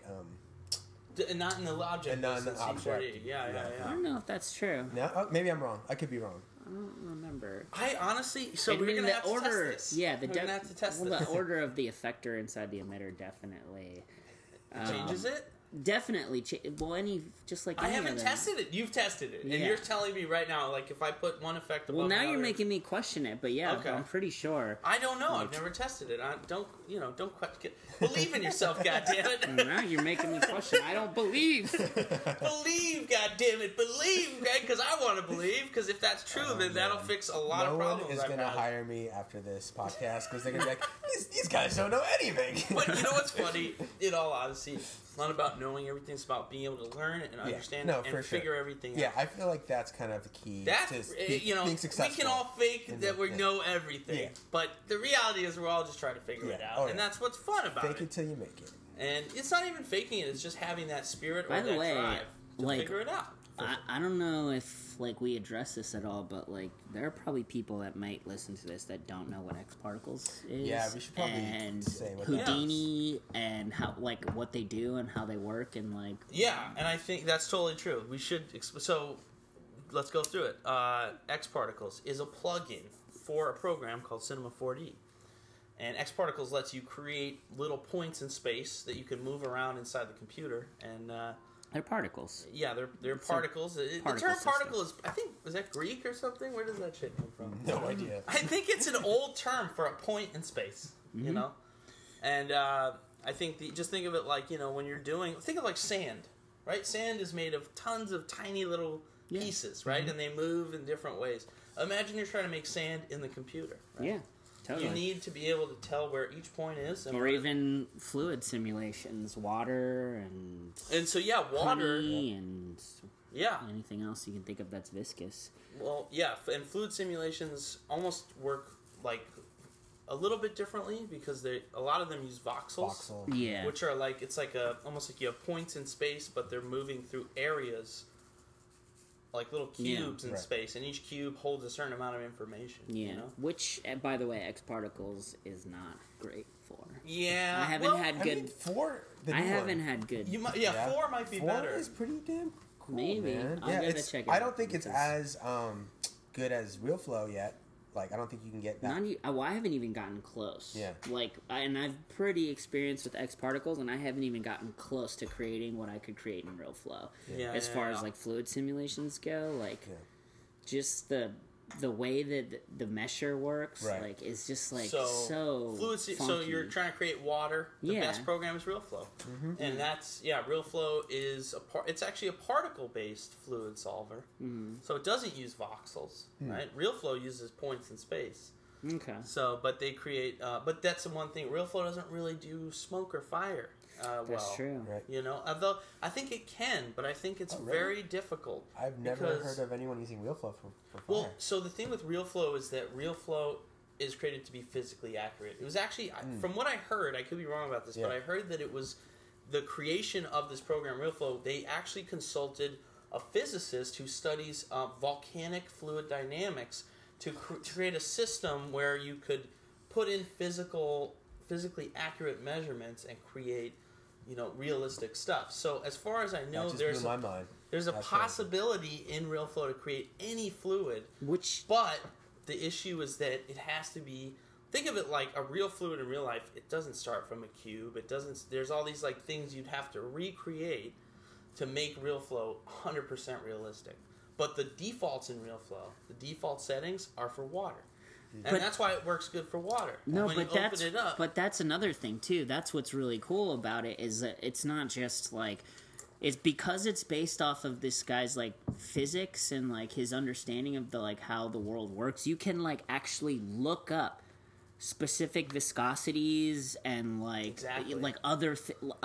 And not in the object. And not in the list in C4D. object. Yeah. I don't know if that's true. No, maybe I'm wrong. I could be wrong. I don't remember. I honestly, so I we're mean, gonna the have to order, test this. yeah, we're gonna have to test well, this. the order of the effector inside the emitter definitely Changes it? definitely just like I any haven't other. tested it. You've tested it, and Yeah. you're telling me right now, like if I put one effect above Well, now you're another- making me question it, but yeah, Okay. I'm pretty sure. I don't know. I've never tested it. Don't believe in yourself, goddammit. Now you're making me question. I don't believe. Believe, goddammit, believe, Greg, because I want to believe. Because if that's true, then that'll fix a lot No of one problems. is I've going to had. hire me after this podcast because they're going to be like, these guys don't know anything. But you know what's funny? In all honesty, it's not about knowing everything. It's about being able to learn it and understand No, it for and sure. figure everything Yeah, out. I feel like that's kind of the key That's, to you know, being we successful. can all fake in that the- we yeah. know everything. Yeah. But the reality is we're all just trying to figure it Yeah. out. Oh, And yeah. that's what's fun about Fake it. it till you make it. And it's not even faking it. It's just having that spirit By or the that way, drive to like, figure it out. I don't know if like we address this at all, but like there are probably people that might listen to this that don't know what X Particles is. Yeah, we should probably and say what that is. Houdini and how like what they do and how they work and like Yeah, and I think that's totally true. We should. So let's go through it. X Particles is a plugin for a program called Cinema 4D. And X Particles lets you create little points in space that you can move around inside the computer. And they're particles. yeah, they're particles. The particle term system. particle is, I think, is that Greek or something? Where does that shit come from? No idea. I think it's an old term for a point in space, you know? And I think, just think of it like, you know, when you're think of like sand, right? Sand is made of tons of tiny little pieces, right? And they move in different ways. Imagine you're trying to make sand in the computer. Right? Yeah, totally. You need to be able to tell where each point is. And or even fluid simulations, water and so, yeah, water. honey and Yeah. anything else you can think of that's viscous. Well, yeah, and fluid simulations almost work like a little bit differently because a lot of them use voxels, Voxel. Yeah, which are like it's like almost like you have points in space, but they're moving through areas, like little cubes in Right. space, and each cube holds a certain amount of information. yeah. You know? Which, by the way, X Particles is not great for. Yeah, I haven't well, had I good. mean, four. The I new haven't one. had good. You might, yeah, 4 might be Four better. is pretty damn cool, Maybe. man. I'll yeah, give it a it's. check I out don't think it's because- as good as Real Flow yet. Like, I don't think you can get that. Well, I haven't even gotten close. Yeah. Like, and I've pretty experienced with X Particles, and I haven't even gotten close to creating what I could create in Real Flow. Yeah, As yeah, far yeah. as like fluid simulations go, like Yeah. just the way that the mesher works, Right. like is just like so so. so funky. you're trying to create water. The Yeah. best program is RealFlow, and that's RealFlow is it's actually a particle based fluid solver, so it doesn't use voxels, right? RealFlow uses points in space. Okay. So, but they create, but that's the one thing. RealFlow doesn't really do smoke or fire. That's well, true. Right. You know, although I think it can, but I think it's really? very difficult. I've never because- heard of anyone using Real Flow for fire. Well, so the thing with RealFlow is that RealFlow is created to be physically accurate. It was actually, from what I heard, I could be wrong about this, but Yeah. I heard that it was the creation of this program, RealFlow. They actually consulted a physicist who studies volcanic fluid dynamics to create a system where you could put in physical physically accurate measurements and create, realistic stuff. So as far as I know, That just there's blew my mind. there's a That's crazy. possibility in RealFlow to create any fluid, Which but the issue is that it has to be. Think of it like a real fluid in real life. It doesn't start from a cube. It doesn't. There's all these like things you'd have to recreate to make RealFlow 100% realistic. But the defaults in RealFlow, the default settings are for water, and But- that's why it works good for water. No, when but you that's open it up, but that's another thing too. That's what's really cool about it is that it's not just like it's because it's based off of this guy's like physics and like his understanding of the like how the world works. You can like actually look up specific viscosities and like Exactly. like other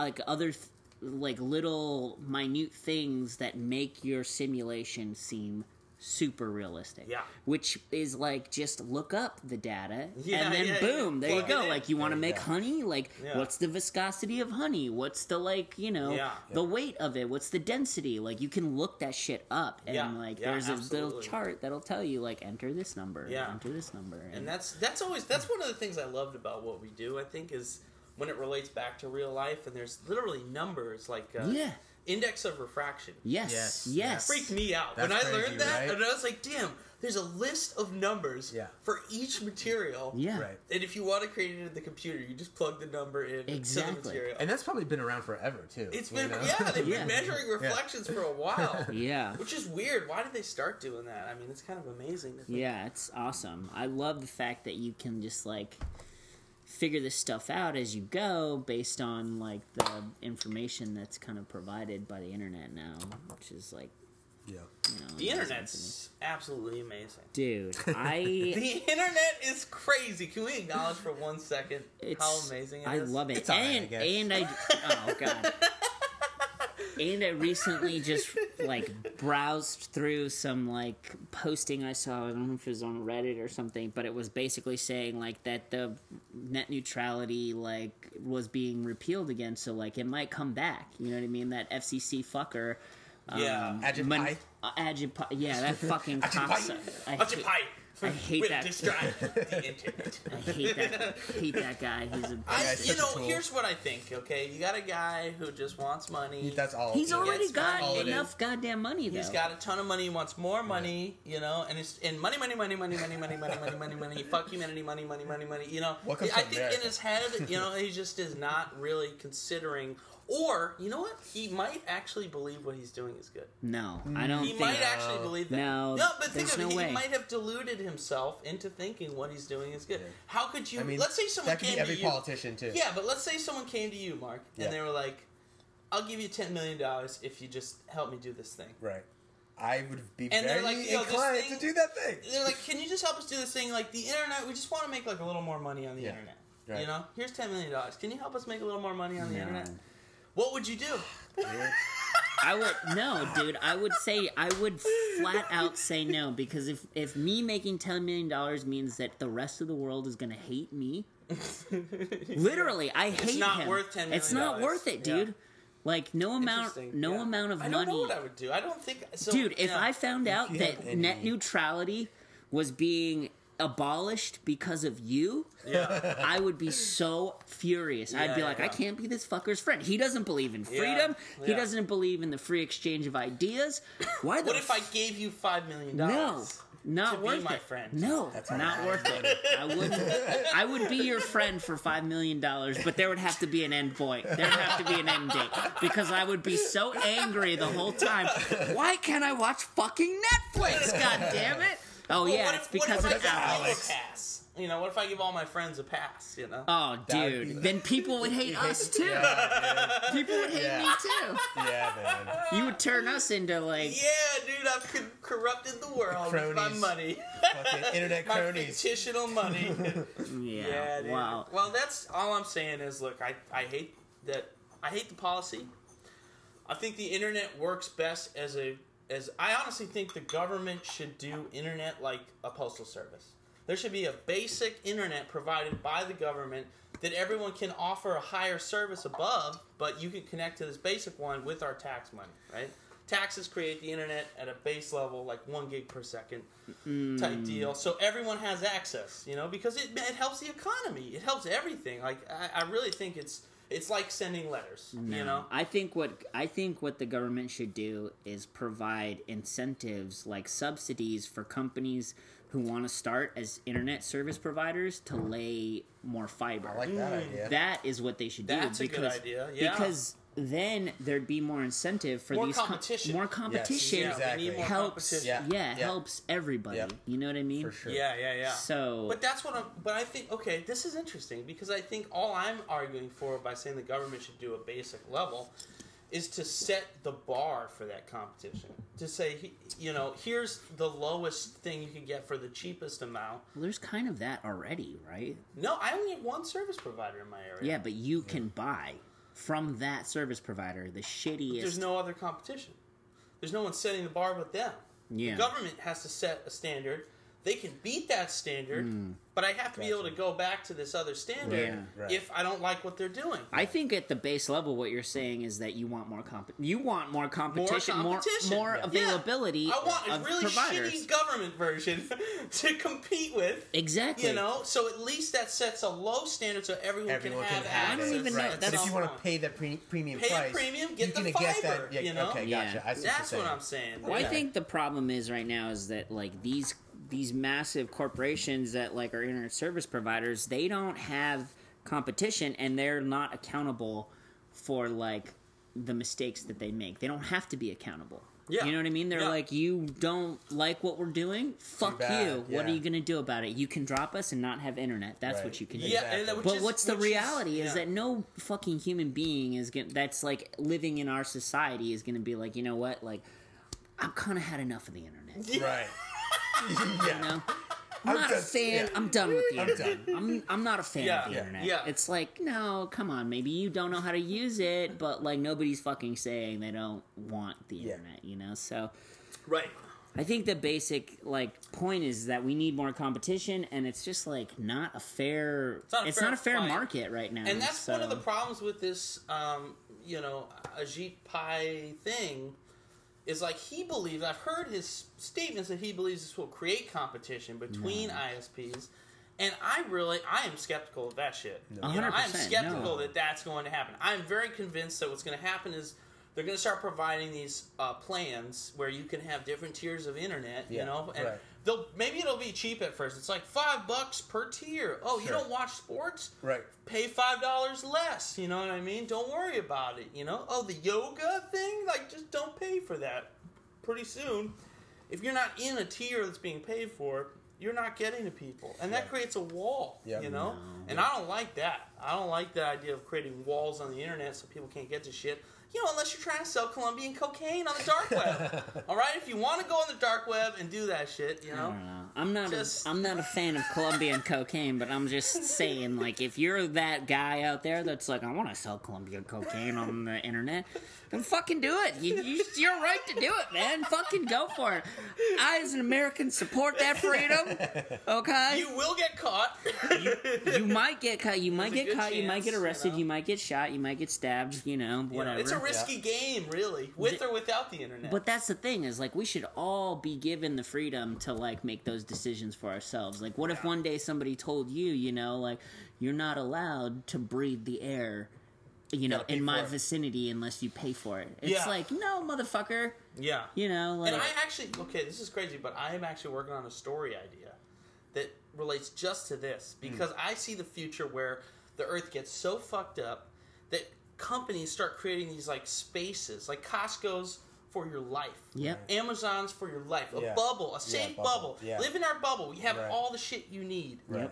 like little minute things that make your simulation seem super realistic. Yeah. Which is like just look up the data Yeah, and then yeah, boom, yeah. there you Plug go. it in. Like you want to There you make go. honey? Like Yeah. what's the viscosity of honey? What's the like, Yeah. the weight of it? What's the density? Like you can look that shit up and Yeah, like yeah, there's a little absolutely. chart that'll tell you like enter this number, Yeah. enter this number. And that's one of the things I loved about what we do. I think is when it relates back to real life, and there's literally numbers like yeah. index of refraction. Yes. Yes. Freaked me out That's when I crazy, learned that, right? and I was like, "Damn, there's a list of numbers Yeah. for each material." Yeah. Right. And if you want to create it in the computer, you just plug the number in to Exactly. the material. And that's probably been around forever too. It's you been know? they've Yeah. been measuring reflections for a while. Yeah. Which is weird. Why did they start doing that? I mean, it's kind of amazing to think. Yeah, it's awesome. I love the fact that you can just like figure this stuff out as you go based on like the information that's kind of provided by the internet now, which is like, Yeah. The amazing internet's absolutely amazing. to me. Dude, I The internet is crazy. Can we acknowledge for 1 second it's how amazing it I is? love it. It's all right, I and guess. and I oh god. And I recently just like browsed through some like posting I saw. I don't know if it was on Reddit or something, but it was basically saying like that the net neutrality like was being repealed again. So like it might come back. You know what I mean? That FCC fucker. Yeah. Agit Agit yeah, that fucking cocksucker. Occupy. I hate Will that. destroy the internet. I hate that guy. He's a guy's such a tool. Here's what I think. Okay, you got a guy who just wants money. That's all. He's He already gets got money. enough goddamn money though. He's got a ton of money. He wants more money. And money. Fuck humanity. Money. What comes I from think there? in his head, he just is not really considering. Or you know what? He might actually believe what he's doing is good. No, I don't He think might actually believe that. No, but think there's of it. no He way. might have deluded himself into thinking what he's doing is good. Yeah. How could you? I mean, let's say someone that could came be every to you. politician too. Yeah, but let's say someone came to you, Mark, and Yeah. they were like, "I'll give you $10 million if you just help me do this thing." Right. I would be And they're very like, yo, this inclined thing- to do that thing. They're like, "Can you just help us do this thing? Like the internet, we just want to make like a little more money on the Yeah. internet. Right. Here's $10 million. Can you help us make a little more money on the No. internet?" What would you do? I would no, dude. I would flat out say no because if me making $10 million means that the rest of the world is gonna hate me, literally, I hate not him. worth $10 It's million. not worth it, dude. Yeah. Like no amount Interesting. Yeah. of I money. don't know what I would do. I don't think so. Dude, if yeah. I found out you that have any- net neutrality was being abolished because of you, yeah. I would be so furious. I'd be Yeah, like, yeah. I can't be this fucker's friend. He doesn't believe in freedom. He yeah. doesn't believe in the free exchange of ideas. Why the What if I gave you $5 million? No, not to be worth my it. friend? No, not worth it. I wouldn't. I would be your friend for $5 million, but there would have to be an end point. There would have to be an end date because I would be so angry the whole time. Why can't I watch fucking Netflix? God damn it! Oh Well, yeah, what it's if, because what of if I give you Alex. a pass? What if I give all my friends a pass? Oh, That would dude, be- then people would hate us too. People would hate Yeah. me too. Yeah, man. You would turn us into like. Yeah, dude, I've corrupted the world with my Cronies. money. Fucking internet My cronies. fictional money. Yeah. Yeah, dude. Wow. Well, that's all I'm saying is, look, I hate that. I hate the policy. I think the internet works best as I honestly think the government should do internet like a postal service. There should be a basic internet provided by the government that everyone can offer a higher service above, but you can connect to this basic one with our tax money, right? taxes create the internet at a base level, like 1 gig per second type deal. So everyone has access, because it helps the economy. It helps everything. Like I really think it's like sending letters. I think what the government should do is provide incentives like subsidies for companies who want to start as internet service providers to lay more fiber. I like that idea. That is what they should do. That's a good idea. Yeah. Because then there'd be more incentive for More these competition. more competition. Yes, exactly. We need more helps. competition. Yeah, helps everybody. Yep. You know what I mean? For sure. Yeah. So, But that's what But I think this is interesting because I think all I'm arguing for by saying the government should do a basic level is to set the bar for that competition. To say, here's the lowest thing you can get for the cheapest amount. well, there's kind of that already, right? No, I only have one service provider in my area. Yeah, but you can buy from that service provider the shittiest. There's no other competition. There's no one setting the bar but them. Yeah. The government has to set a standard. They can beat that standard, but I have to be able to go back to this other standard Yeah. Right. if I don't like what they're doing. I think at the base level, what you're saying is that you want more more competition, competition. more Yeah. availability I want a of really providers. shitty government version to compete with. Exactly. So at least that sets a low standard so everyone can have access. I don't even know- Right. But that's if you want to fine. pay that premium Pay price, a premium, get you're the gonna fiber, that. Yeah, Okay, Yeah. gotcha. I see That's what what you're I'm saying. Well, I Yeah. think the problem is right now is that like these massive corporations that like are internet service providers, they don't have competition and they're not accountable for like the mistakes that they make. They don't have to be accountable. Yeah. You know what I mean? They're Yeah. like, you don't like what we're doing? Fuck bad, you. What are yeah. you going to do about it? You can drop us and not have internet. That's Right. what you can do. Yeah, Exactly. which But is- what's the which is- reality is yeah. that no fucking human being is going that's like living in our society is going to be like, you know what? Like, I've kind of had enough of the internet. Right. You know? I'm not a done. fan. Yeah. I'm done with the I'm internet. I'm not a fan Yeah. of the Yeah. internet. Yeah. It's like, no, come on. Maybe you don't know how to use it, but like nobody's fucking saying they don't want the Yeah. internet, So Right. I think the basic like point is that we need more competition, and it's just like not a fair. It's not a fair fight. market right now. And that's one of the so- problems with this, Ajit Pai thing, is like he believes, I've heard his statements that he believes this will create competition between ISPs, and I am skeptical of that shit. No. I am 100%, skeptical no. that that's going to happen. I'm very convinced that what's going to happen is they're going to start providing these plans where you can have different tiers of internet, and right. maybe it'll be cheap at first. It's like $5 per tier. Oh, you Sure. don't watch sports? Right. Pay $5 less. You know what I mean? Don't worry about it. Oh, the yoga thing? Like, just don't pay for that. Pretty soon, if you're not in a tier that's being paid for, you're not getting to people, and that Right. creates a wall. Yep. No. And I don't like that. I don't like the idea of creating walls on the internet so people can't get to shit. Unless you're trying to sell Colombian cocaine on the dark web. All right, if you want to go on the dark web and do that shit, I don't know. I'm Just- I'm not a fan of Colombian cocaine, but I'm just saying, like, if you're that guy out there that's like, I want to sell Colombian cocaine on the internet, then fucking do it. You're right to do it, man. Fucking go for it. I, as an American, support that freedom. Okay. you will get caught. You might get caught. You might There's a get good caught. You might get chance, arrested. You might get shot. You might get stabbed. Whatever. It's a risky game, really, with or without the internet. But that's the thing is like we should all be given the freedom to like make those decisions for ourselves. Like what if one day somebody told you, like you're not allowed to breathe the air, gotta pay in my for it. vicinity unless you pay for it. It's Yeah. like, no, motherfucker. yeah. Like And I actually, this is crazy, but I am actually working on a story idea that relates just to this because I see the future where the Earth gets so fucked up that companies start creating these like spaces, like Costco's for your life, Yep. Amazon's for your life, a Yeah. bubble, a safe bubble. Yeah. Live in our bubble. We have Right. all the shit you need. Right.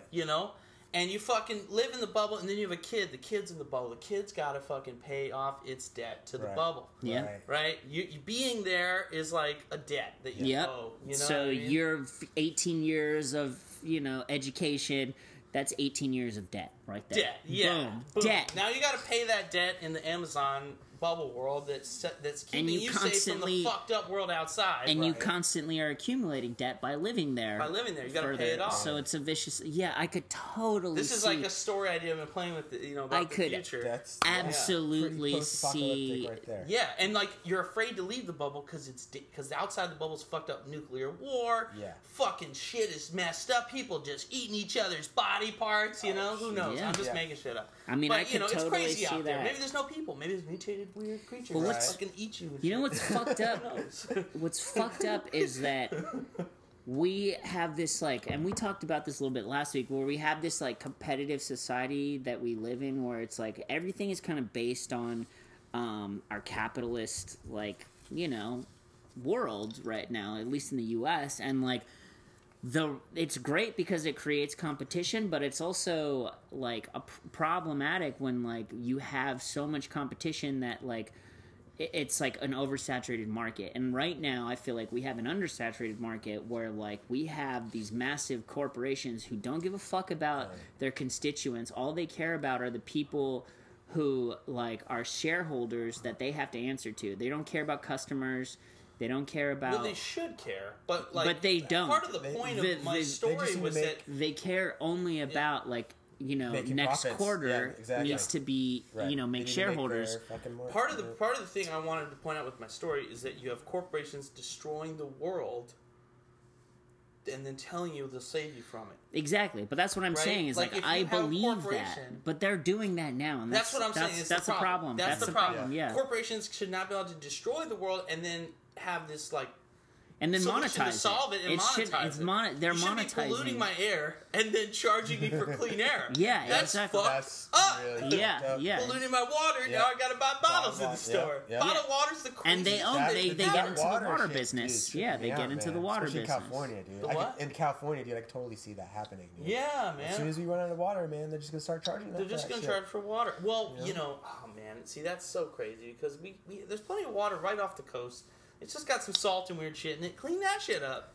And you fucking live in the bubble, and then you have a kid. The kid's in the bubble. The kid's got to fucking pay off its debt to the Right. bubble. Yeah. Right. Right? You being there is like a debt that you Yep. owe. You know So what I mean? your 18 years of, education, that's 18 years of debt right there. Debt, yeah. Boom. Boom. Debt. Now you got to pay that debt in the Amazon bubble world that's keeping you you safe from the constantly- fucked up world outside. And you right? constantly are accumulating debt by living there. By living there, you got to further. pay it off. So it's a vicious. Yeah, I could totally. This is see, like a story idea I've been playing with, about I the could future. That's absolutely pretty post-apocalyptic see. right there. Yeah, and like you're afraid to leave the bubble because outside the bubble's fucked up nuclear war. Yeah. Fucking shit is messed up. People just eating each other's body parts. Who knows? Yeah. I'm just Yeah. making shit up. I mean, but, I could it's totally crazy see out there. that. Maybe there's no people. Maybe there's mutated weird creatures Well, that what's- fucking eat you. And You know shit. what's fucked up? Who knows? What's fucked up is that we have this and we talked about this a little bit last week, where we have this competitive society that we live in, where it's everything is kind of based on our capitalist world right now, at least in the U.S. and it's great because it creates competition, but it's also problematic when you have so much competition that it's an oversaturated market. And right now I feel like we have an undersaturated market where we have these massive corporations who don't give a fuck about their constituents. All they care about are the people who are shareholders that they have to answer to. They don't care about customers. They don't care about. Well, they should care, but but they don't. Part of the point of my story was that they care only about Making next profits. quarter Yeah, exactly. needs to be Right. make They need to shareholders. their fucking money. part of the thing I wanted to point out with my story is that you have corporations destroying the world, and then telling you they'll save you from it. Exactly, but that's what I'm Right? saying is Like, if I you have a believe that, corporation- but they're doing that now, and That's what I'm saying. It's That's the the problem. That's the problem. Yeah, Corporations should not be able to destroy the world and then have this and then solution monetize to solve it and monetize It's it. they're you should monetizing. be polluting my air and then charging me for clean air. Yeah, that's exactly. fucked That's up. really Yeah, fucked up. yeah. Polluting my water. Yeah. Now I gotta buy bottles in the Yeah, store. yeah. Bottled water's the craziest And they own- thing. they to get do. into the water business. Yeah, they get into the water Especially business. in California, dude. The I what? could- in California, dude, I could totally see that happening. Dude. Yeah, As soon man. as we run out of water, man, they're just gonna start charging. They're just gonna charge for water. Well, oh man, see that's so crazy because we there's plenty of water right off the coast. It's just got some salt and weird shit in it. Clean that shit up.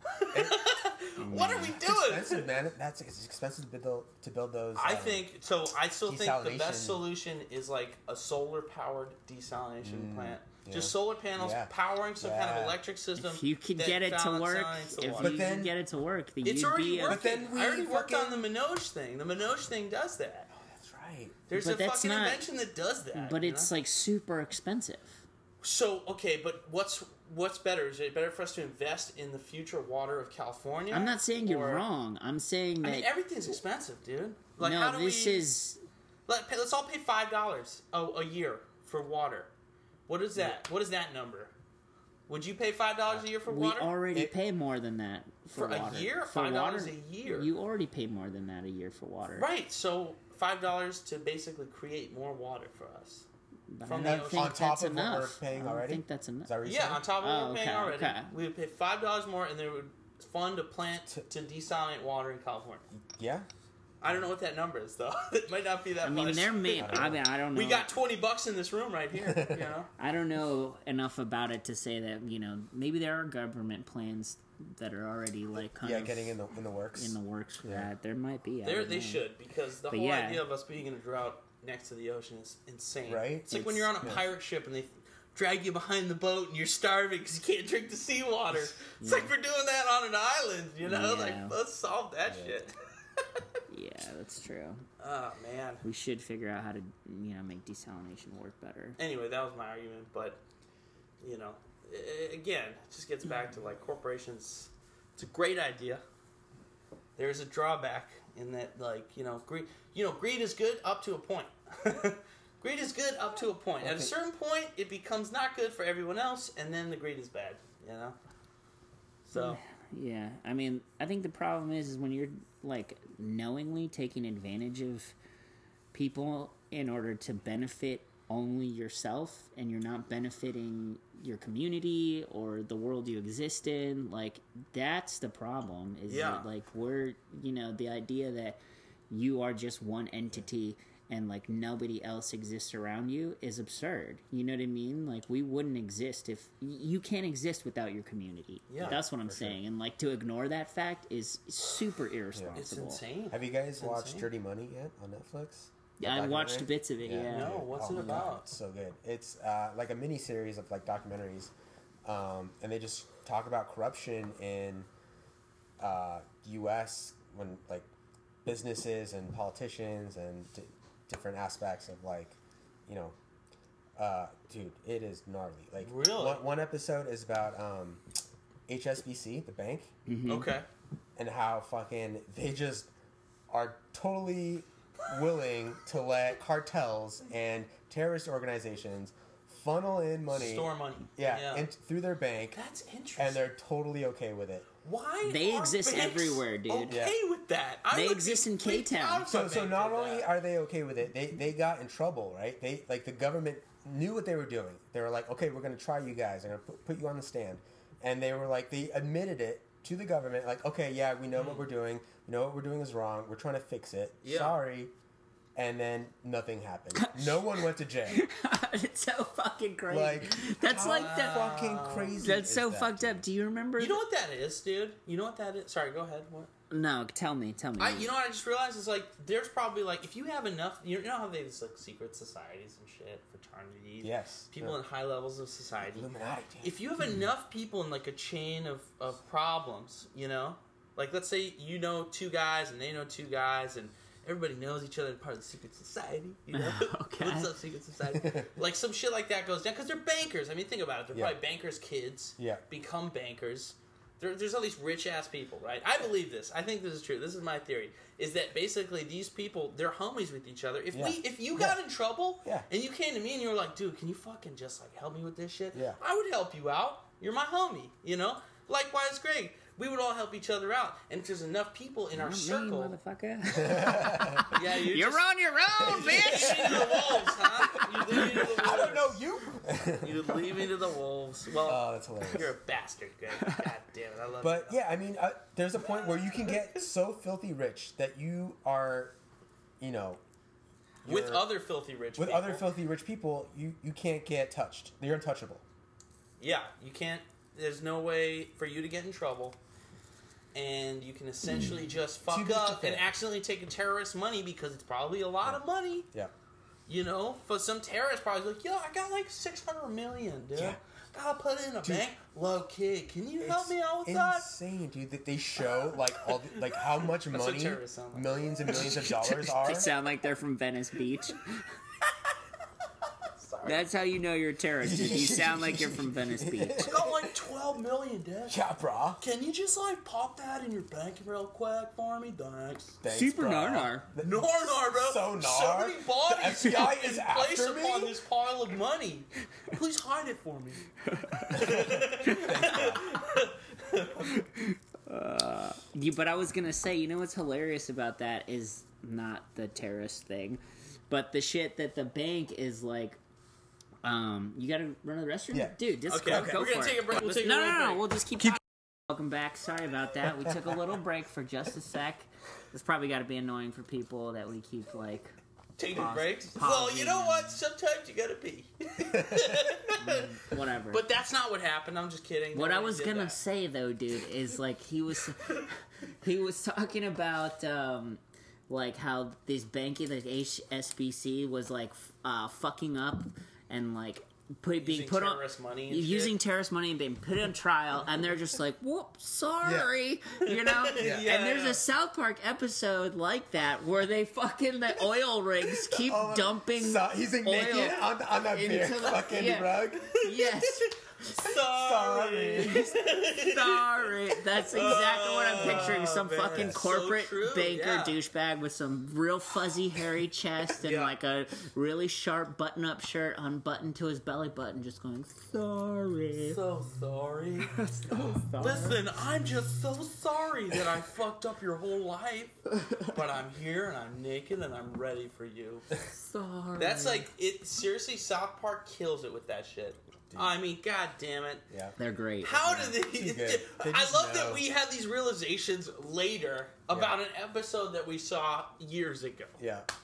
What are we It's doing? expensive, man. It's expensive to build those. I think so. I still think the desalination. best solution is a solar-powered desalination plant. yeah. Just solar panels Yeah. powering some kind of Yeah. electric system. If you could that get it to work, desalinates the if water. you then- could get it to work, then It's you'd already be. working. But then I already worked fucking- on the Minogue thing. The Minogue thing does that. That's right. There's But a that's fucking not- invention that does that. But you it's know? super expensive. So okay, but what's better? Is it better for us to invest in the future water of California? I'm not saying you're Or- wrong. I'm saying that I mean, everything's expensive, dude. How no, do this we, is Let's all pay $5 a year for water. What is that? What is that number? Would you pay $5 a year for we water? already pay more than that For a water. year? For $5 water, a year. You already pay more than that a year for water. Right. So $5 to basically create more water for us. But From I the don't ocean. think On top that's of what enough. we're paying I don't already? think that's enough. Is that what you're Yeah, saying? on top of what we're paying okay, already, okay. we would pay $5 more, and they would fund a plant to desalinate water in California. Yeah. I don't know what that number is though. It might not be that I mean, much. there may. I mean, I don't know. We got $20 in this room right here. You know. I don't know enough about it to say that maybe there are government plans that are already kind Yeah, of getting in the works. in the works for Yeah. that. There might be. I They don't know. should because the But whole yeah. idea of us being in a drought next to the ocean is insane. Right? It's like when you're on a Yeah. pirate ship and they drag you behind the boat and you're starving because you can't drink the seawater. It's like we're doing that on an island, you know? Yeah. Like, let's solve that shit. Yeah, that's true. Oh, man. We should figure out how to make desalination work better. Anyway, that was my argument, but, again, it just gets back to, corporations. It's a great idea. There's a drawback in that, greed is good up to a point. Greed is good up to a point. At a certain point, it becomes not good for everyone else, and then the greed is bad, So, Yeah, I mean, I think the problem is when you're knowingly taking advantage of people in order to benefit only yourself, and you're not benefiting your community or the world you exist in. That's the problem. Is Yeah. that, we're the idea that you are just one entity and like nobody else exists around you is absurd. You know what I mean? Like we wouldn't exist if you can't exist without your community. Yeah, that's what I'm saying. And like to ignore that fact is super irresponsible. It's insane. Have you guys watched insane. Dirty Money yet on Netflix? Yeah, I watched Documentary? bits of it. Yeah. No, what's it my about? God, it's so good. It's like a mini series of like documentaries, and they just talk about corruption in U.S. when like businesses and politicians and different aspects of like, you know, dude, it is gnarly. Like Really? one episode is about HSBC, the bank, Okay. and how fucking they just are totally willing to let cartels and terrorist organizations funnel in money, Store money. yeah, and through their bank, That's interesting. and they're totally okay with it. Why They are exist banks everywhere, dude. Okay with that. They would exist be in freaked K-Town. out if So a so bank not did only that. are they okay with it, they got in trouble, right? They like the government knew what they were doing. They were like, okay, we're going to try you guys. They're going to put you on the stand, and they were like, they admitted it to the government, like, okay, yeah, we know what we're doing. We know what we're doing is wrong. We're trying to fix it. Yeah. Sorry. And then nothing happened. No one went to jail. It's so fucking crazy. Like That's how like that. fucking crazy. That's is so that, fucked dude? up. Do you remember? You know what that is, dude? You know what that is? Sorry, go ahead. What? No, tell me. You know what I just realized is like there's probably like if you have enough, you know how they have like secret societies and shit, fraternities, Yes. people in high levels of society. Illuminati. If you have enough people in like a chain of problems, you know, like let's say you know two guys and they know two guys and everybody knows each other, part of the secret society. You know, Okay. what's up, secret society? Like some shit like that goes down because they're bankers. I mean, think about it. They're Yeah. probably bankers' kids. Yeah. Become bankers. There's all these rich ass people, right? I believe this. I think this is true. This is my theory. Is that basically these people they're homies with each other. If Yeah. if you got in trouble Yeah. and you came to me and you were like, dude, can you fucking just like help me with this shit? Yeah. I would help you out. You're my homie. You know. Likewise, Greg. We would all help each other out. And if there's enough people in our Not me, circle, motherfucker. yeah, You're on your own, bitch. You leave me to the wolves, huh? You leave me to the wolves. I don't know you. You leave me to the wolves. Well, Oh, that's hilarious. you're a bastard, Greg. God damn it, I love But you. yeah, I mean, there's a point where you can get so filthy rich that you are, you know, With you're- other filthy rich with people. other filthy rich people, you can't get touched. You're untouchable. Yeah, you can't. There's no way for you to get in trouble. And you can essentially just fuck big to up and fail. accidentally take a terrorist money because it's probably a lot of money. Yeah. You know, for some terrorist probably like, yo, I got like 600 million, dude. Yeah. Gotta put it in a Dude. bank. Low kid, can you help It's me out with that? insane, dude. That they show like all the, like how much That's what money, terrorists sound like. millions and millions of dollars are. They sound like they're from Venice Beach. That's how you know you're a terrorist. If you sound like you're from Venice Beach. I got like 12 million, dude. Yeah, brah. Can you just like pop that in your bank real quick for me? Thanks. Thanks, Super brah. narnar. Nar, bro. So nar. So many bodies The FBI in is place after upon me? this pile of money. Please hide it for me. But I was gonna say, you know what's hilarious about that is not the terrorist thing, but the shit that the bank is like. You gotta run to the restroom, Yeah. dude. Just Okay, go, okay. go We're for gonna it. take a break. We'll take a no, little no, no, break. We'll just keep. Talking. Welcome back. Sorry about that. We took a little break for just a sec. It's probably got to be annoying for people that we keep like. Taking Pause- breaks. pause Well, you know and- what? Sometimes you gotta pee. Whatever. But that's not what happened. I'm just kidding. What I Nobody was did gonna that. say though, dude, is like he was talking about like how this banking, like HSBC, was like fucking up and like being Using put on terrorist money and using shit. terrorist money and being put on trial, and they're just like, "Whoop, sorry," you know. Yeah. And there's Yeah. a South Park episode like that where they fucking the oil rigs keep Oh, dumping. So he's like oil naked on that into bare the- fucking yeah. rug. Yes. Sorry. Sorry. That's exactly what I'm picturing. Some man, fucking that's so corporate true, banker yeah. douchebag with some real fuzzy, hairy chest and Yeah. like a really sharp button-up shirt unbuttoned to his belly button, just going, sorry. So sorry. So sorry. Listen, I'm just so sorry that I fucked up your whole life. But I'm here and I'm naked and I'm ready for you. Sorry. That's like it. Seriously, South Park kills it with that shit. I mean, god damn it. Yeah. They're great. How do they? Too good. They I just love know. that we had these realizations later about an episode that we saw years ago. Yeah.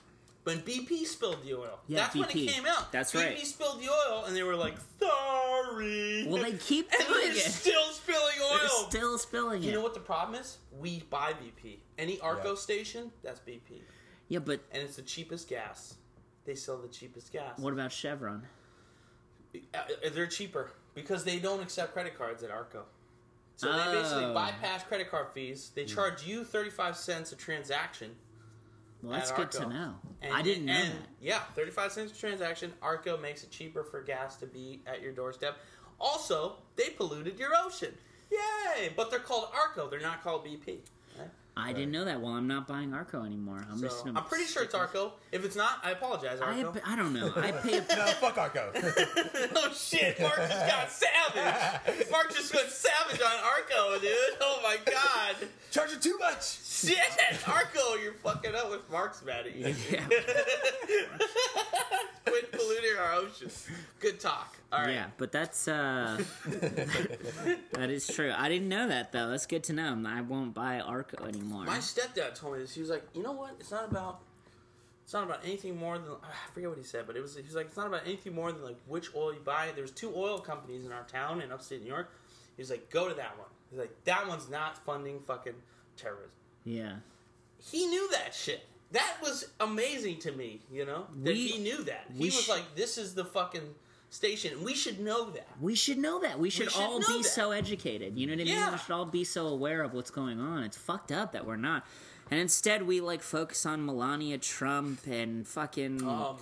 when BP spilled the oil. Yeah, That's when BP. it came out. That's BP right. spilled the oil, and they were like, sorry. Well, they keep and doing they're it. still spilling oil. They're still spilling it. You know what the problem is? We buy BP. Any Arco station, that's BP. Yeah, but And it's the cheapest gas. They sell the cheapest gas. what about Chevron? They're cheaper because they don't accept credit cards at Arco. So they basically bypass credit card fees. They charge you 35 cents a transaction. Well, that's at good to Arco. know. And- I didn't know and, that. Yeah, 35 cents a transaction. Arco makes it cheaper for gas to be at your doorstep. Also, they polluted your ocean. Yay! But they're called Arco. They're not called BP. Right? I didn't know that. Well, I'm not buying Arco anymore. I'm just. I'm pretty sure it's Arco. If it's not, I apologize, Arco. I don't know. I pay. No, fuck Arco. Oh shit, Mark just got savage. Mark just went savage on Arco, dude. Oh my god. Charging too much. Shit, Arco, you're fucking up with Mark's mad at you. Yeah. Quit polluting our oceans. Good talk. All right. Yeah, but that's that is true. I didn't know that though. That's good to know. I won't buy Arco anymore. My stepdad told me this. He was like, you know what? It's not about anything more than I forget what he said, but he was like, it's not about anything more than like which oil you buy. There's 2 oil companies in our town in upstate New York. He was like, go to that one. He's like, that one's not funding fucking terrorism. Yeah. He knew that shit. That was amazing to me, you know? That he knew that. He was like, this is the fucking station. We should know that. We should know that. We should all know be that. so educated. You know what I mean? Yeah. We should all be so aware of what's going on. It's fucked up that we're not. And instead we like focus on Melania Trump and fucking Oh,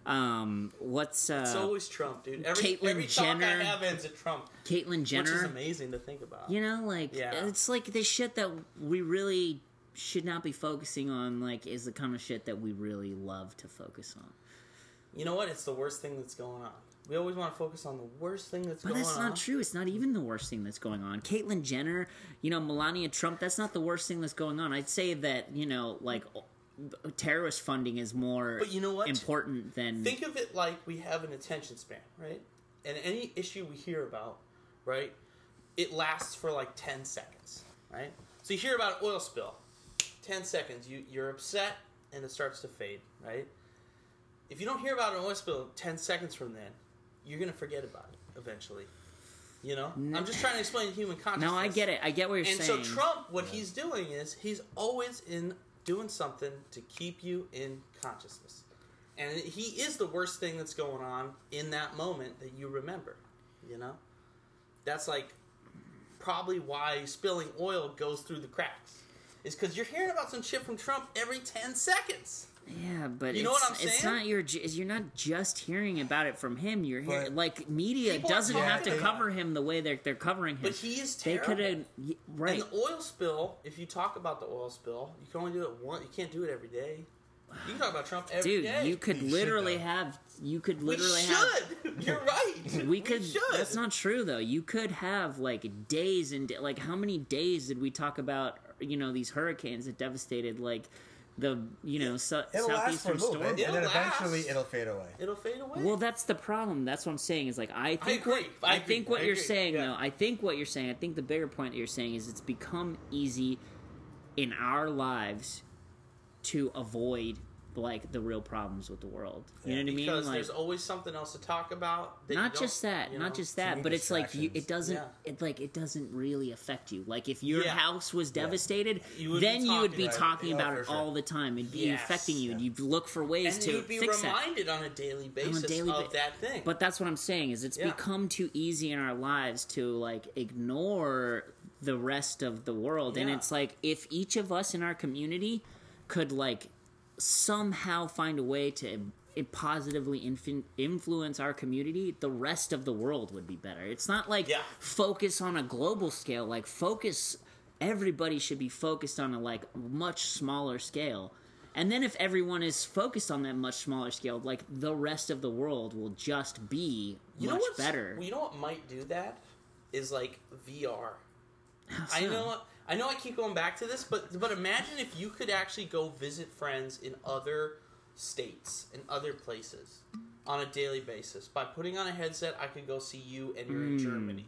man. what's It's always Trump, dude. Every Caitlyn talk Jenner. I have ends at Trump. Caitlyn Jenner. Which is amazing to think about. You know, like it's like the shit that we really should not be focusing on, like, is the kind of shit that we really love to focus on. You know what? It's the worst thing that's going on. We always want to focus on the worst thing that's But going on. that's not true. It's not even the worst thing that's going on. Caitlyn Jenner, you know, Melania Trump, that's not the worst thing that's going on. I'd say that, you know, like, terrorist funding is more But you know what? important than... Think of it like we have an attention span, right? And any issue we hear about, right, it lasts for like 10 seconds, right? So you hear about an oil spill, 10 seconds, you're upset, and it starts to fade, right? If you don't hear about an oil spill 10 seconds from then, you're going to forget about it eventually. You know? I'm just trying to explain human consciousness. No, I get it. I get what you're saying. And so Trump, what he's doing is he's always doing something to keep you in consciousness. And he is the worst thing that's going on in that moment that you remember, you know? That's like probably why spilling oil goes through the cracks. Is because you're hearing about some shit from Trump every 10 seconds. Yeah, but You know what I'm saying? It's not you're not just hearing about it from him. You're hearing, But like, media people are doesn't have to talking cover him the way they're covering him. But he is They terrible. could have right. And the oil spill, if you talk about the oil spill, you can only do it once. You can't do it every day. You can talk about Trump every day. Dude, you could You literally should, though. have. You could We literally should. have. You're right. We could. should. That's not true though. You could have like days and like how many days did we talk about? You know, these hurricanes that devastated like the it'll last for a southeastern little storm. bit, and then It'll eventually last. it'll fade away. It'll fade away. Well, that's the problem. That's what I'm saying. Is like I think agree. I agree. think what I you're agree. saying Yeah. though. I think what you're saying. I think the bigger point that you're saying is it's become easy in our lives to avoid like the real problems with the world. You know what I mean? because Like there's always something else to talk about. That not you just don't- that, you not know. just that, many but it's like it distractions. doesn't it doesn't really affect you. Like if your Yeah. house was devastated, You would be then you would talking be about it. talking Oh, about for it sure. all the time. It'd be Yes. affecting you, and you'd look for ways And to you'd be fix that. reminded on a daily basis daily of that thing. But that's what I'm saying is it's Yeah. become too easy in our lives to like ignore the rest of the world. And Yeah. it's like if each of us in our community could like somehow find a way to positively influence our community, the rest of the world would be better. It's not like Yeah. focus on a global scale, like focus everybody should be focused on a like much smaller scale. And then if everyone is focused on that much smaller scale, like the rest of the world will just be much better. You know what might do that is like VR. How I so? know. I know. I keep going back to this, but imagine if you could actually go visit friends in other states and other places on a daily basis. By putting on a headset, I could go see you, and you're in Germany.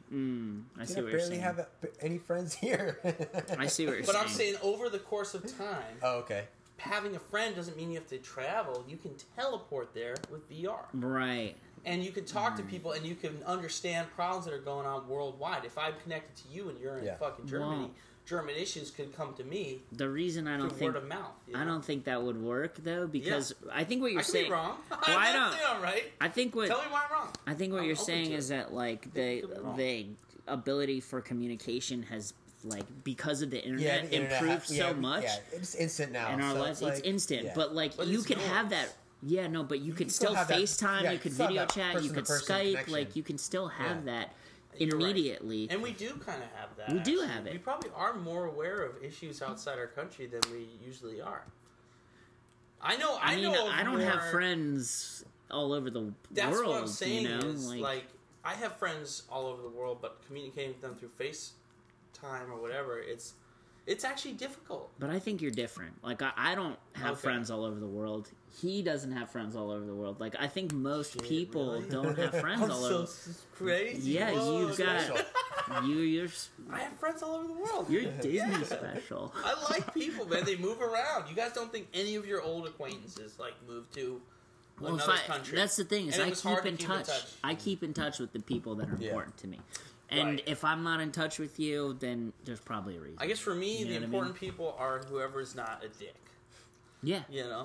I see I what you're barely saying. have any friends here. I see what you're But saying. I'm saying over the course of time, Oh, okay. having a friend doesn't mean you have to travel. You can teleport there with VR. Right. And you can talk to people, and you can understand problems that are going on worldwide. If I'm connected to you and you're in fucking Germany, Well, German issues could come to me The reason I don't through think word of mouth. You I know? don't think that would work though, because I think what you're I could saying. be wrong. Well, I'm I not don't. saying I'm right. I think what Tell me why I'm wrong. I think what I'm you're open saying to is it. that like I could be wrong. the ability for communication has like because of the Yeah, internet the internet improved so much Yeah, it's instant now. in our so lives. It's like, instant, yeah. but like But you it's could have noise. that. Yeah, no, but you could can still still have that- FaceTime, yeah, you could still have video that chat, you could person-to-person Skype, connection. like you can still have Yeah. that You're right. immediately. And we do kind of have that. We do actually. have it. We probably are more aware of issues outside our country than we usually are. I know. I mean, know of I don't have more- friends all over the That's world. what I'm saying. You know, Is like I have friends all over the world, but communicating with them through FaceTime or whatever, it's actually difficult. But I think you're different. Like I don't have Okay. friends all over the world. He doesn't have friends all over the world. Like I think most Shit, people really? don't have friends I'm all so over. crazy. Yeah, Whoa, you've got special. you're I have friends all over the world. you're Disney Yeah. special. I like people, man. They move around. You guys don't think any of your old acquaintances like move to Well, if another country? that's the thing is And it I was keep hard to in keep in touch. touch. I keep in touch with the people that are Yeah. important to me. And Right. if I'm not in touch with you, then there's probably a reason. I guess for me, You know the what I mean? important people are whoever's not a dick. Yeah, You know.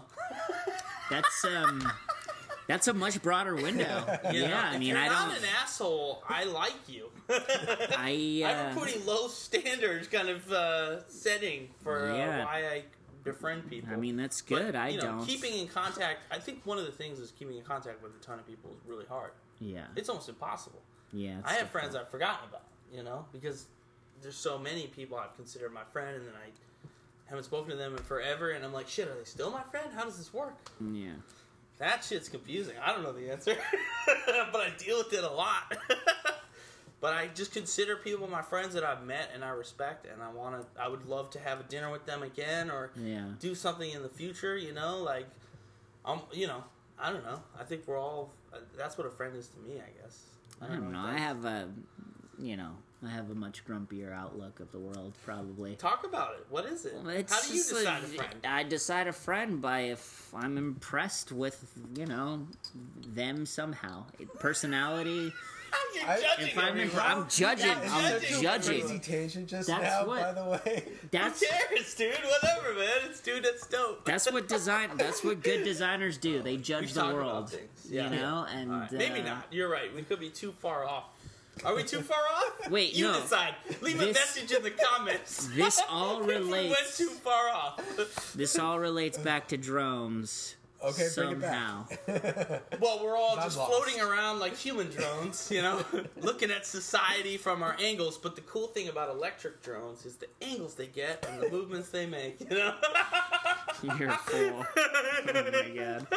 that's a much broader window. You know? Yeah, I If mean you're I not don't. an asshole. I like you. I I'm a pretty low standards kind of setting for Yeah. why I befriend people. I mean that's But, good. I you know, don't. Keeping in contact. I think one of the things is keeping in contact with a ton of people is really hard. Yeah, It's almost impossible. yeah. it's I have difficult. friends I've forgotten about, you know, because there's so many people I've considered my friend, and then I haven't spoken to them in forever, and I'm like, shit, are they still my friend? How does this work? Yeah. That shit's confusing. I don't know the answer, but I deal with it a lot. But I just consider people my friends that I've met and I respect, and I would love to have a dinner with them again, or Yeah. do something in the future. You know, like, you know, I don't know. I think we're all. That's what a friend is to me, I guess. I don't know. if I that's- have a much grumpier outlook of the world, probably. Talk about it. What is it? Well, it's How do you just decide a like- friend? I decide a friend by if I'm impressed with, them somehow. Personality. You're I- judging If I'm everyone. I'm judging. Yeah, I'm judging. Crazy judging. tangent just That's now, what- by the way. That's Who cares, dude? Whatever, man. It's that's dope. that's what good designers do. They judge We the talk about world. things. You Yeah. know, and All right. Maybe not. You're right. We could be too far off. Are we too far off? Wait, you no. decide. Leave a This- message in the comments. This all If we went relates. too far off. This all relates back to drones. Okay, bring it somehow. back. Well, we're all I'm just lost. floating around like human drones, you know, looking at society from our angles. But the cool thing about electric drones is the angles they get and the movements they make, you know? You're a fool. Oh my god.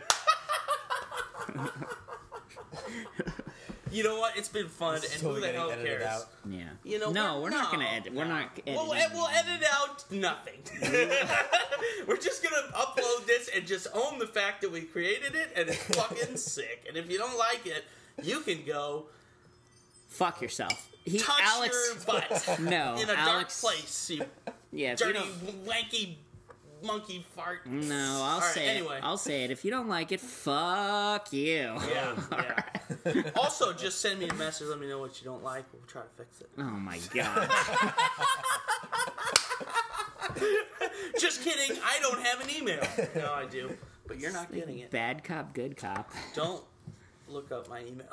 You know what? It's been fun, This is and who totally the hell getting edited cares? out. Yeah. You know, no, we're not gonna no, edit. We're no. not We'll editing. edit out nothing. We're just gonna upload this and just own the fact that we created it, and it's fucking sick. And if you don't like it, you can go Fuck yourself. touch Alex. your butt No, in a Alex. dark place. You Yeah, if you dirty, don't. wanky monkey fart. No, I'll All right, say anyway. it. I'll say it. If you don't like it, fuck you. Yeah, yeah. Also, just send me a message. Let me know what you don't like. We'll try to fix it. Oh my god. Just kidding. I don't have an email. No, I do. But you're not getting it. Bad cop, good cop. Don't look up my email.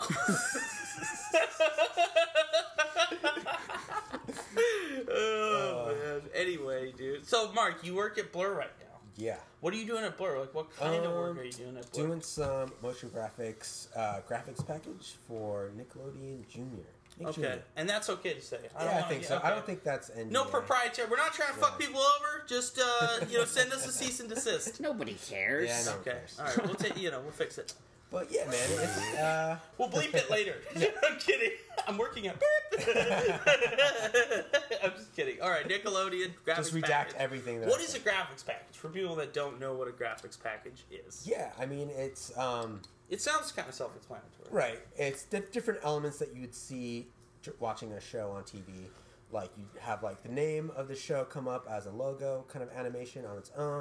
Oh, man. Anyway, dude. So, Mark, you work at Blur right now. Yeah. What are you doing at Blur? Like, what kind of work are you doing at Blur? Doing some motion graphics package for Nickelodeon Junior. Nick Okay. Jr. And that's okay to say. Yeah, I think so. I don't think that's NDA. No proprietary. We're not trying to fuck people over. Just, send us a cease and desist. Nobody cares. Yeah, I know. Okay. All right. We'll take. We'll fix it. But yeah, man, it's We'll bleep it later. I'm kidding. I'm working on. I'm just kidding. All right, Nickelodeon graphics just redact package. everything. That What I is a said. graphics package for people that don't know what a graphics package is? Yeah, I mean it's It sounds kind of self-explanatory. right. It's different elements that you would see watching a show on TV. Like you have like the name of the show come up as a logo kind of animation on its own,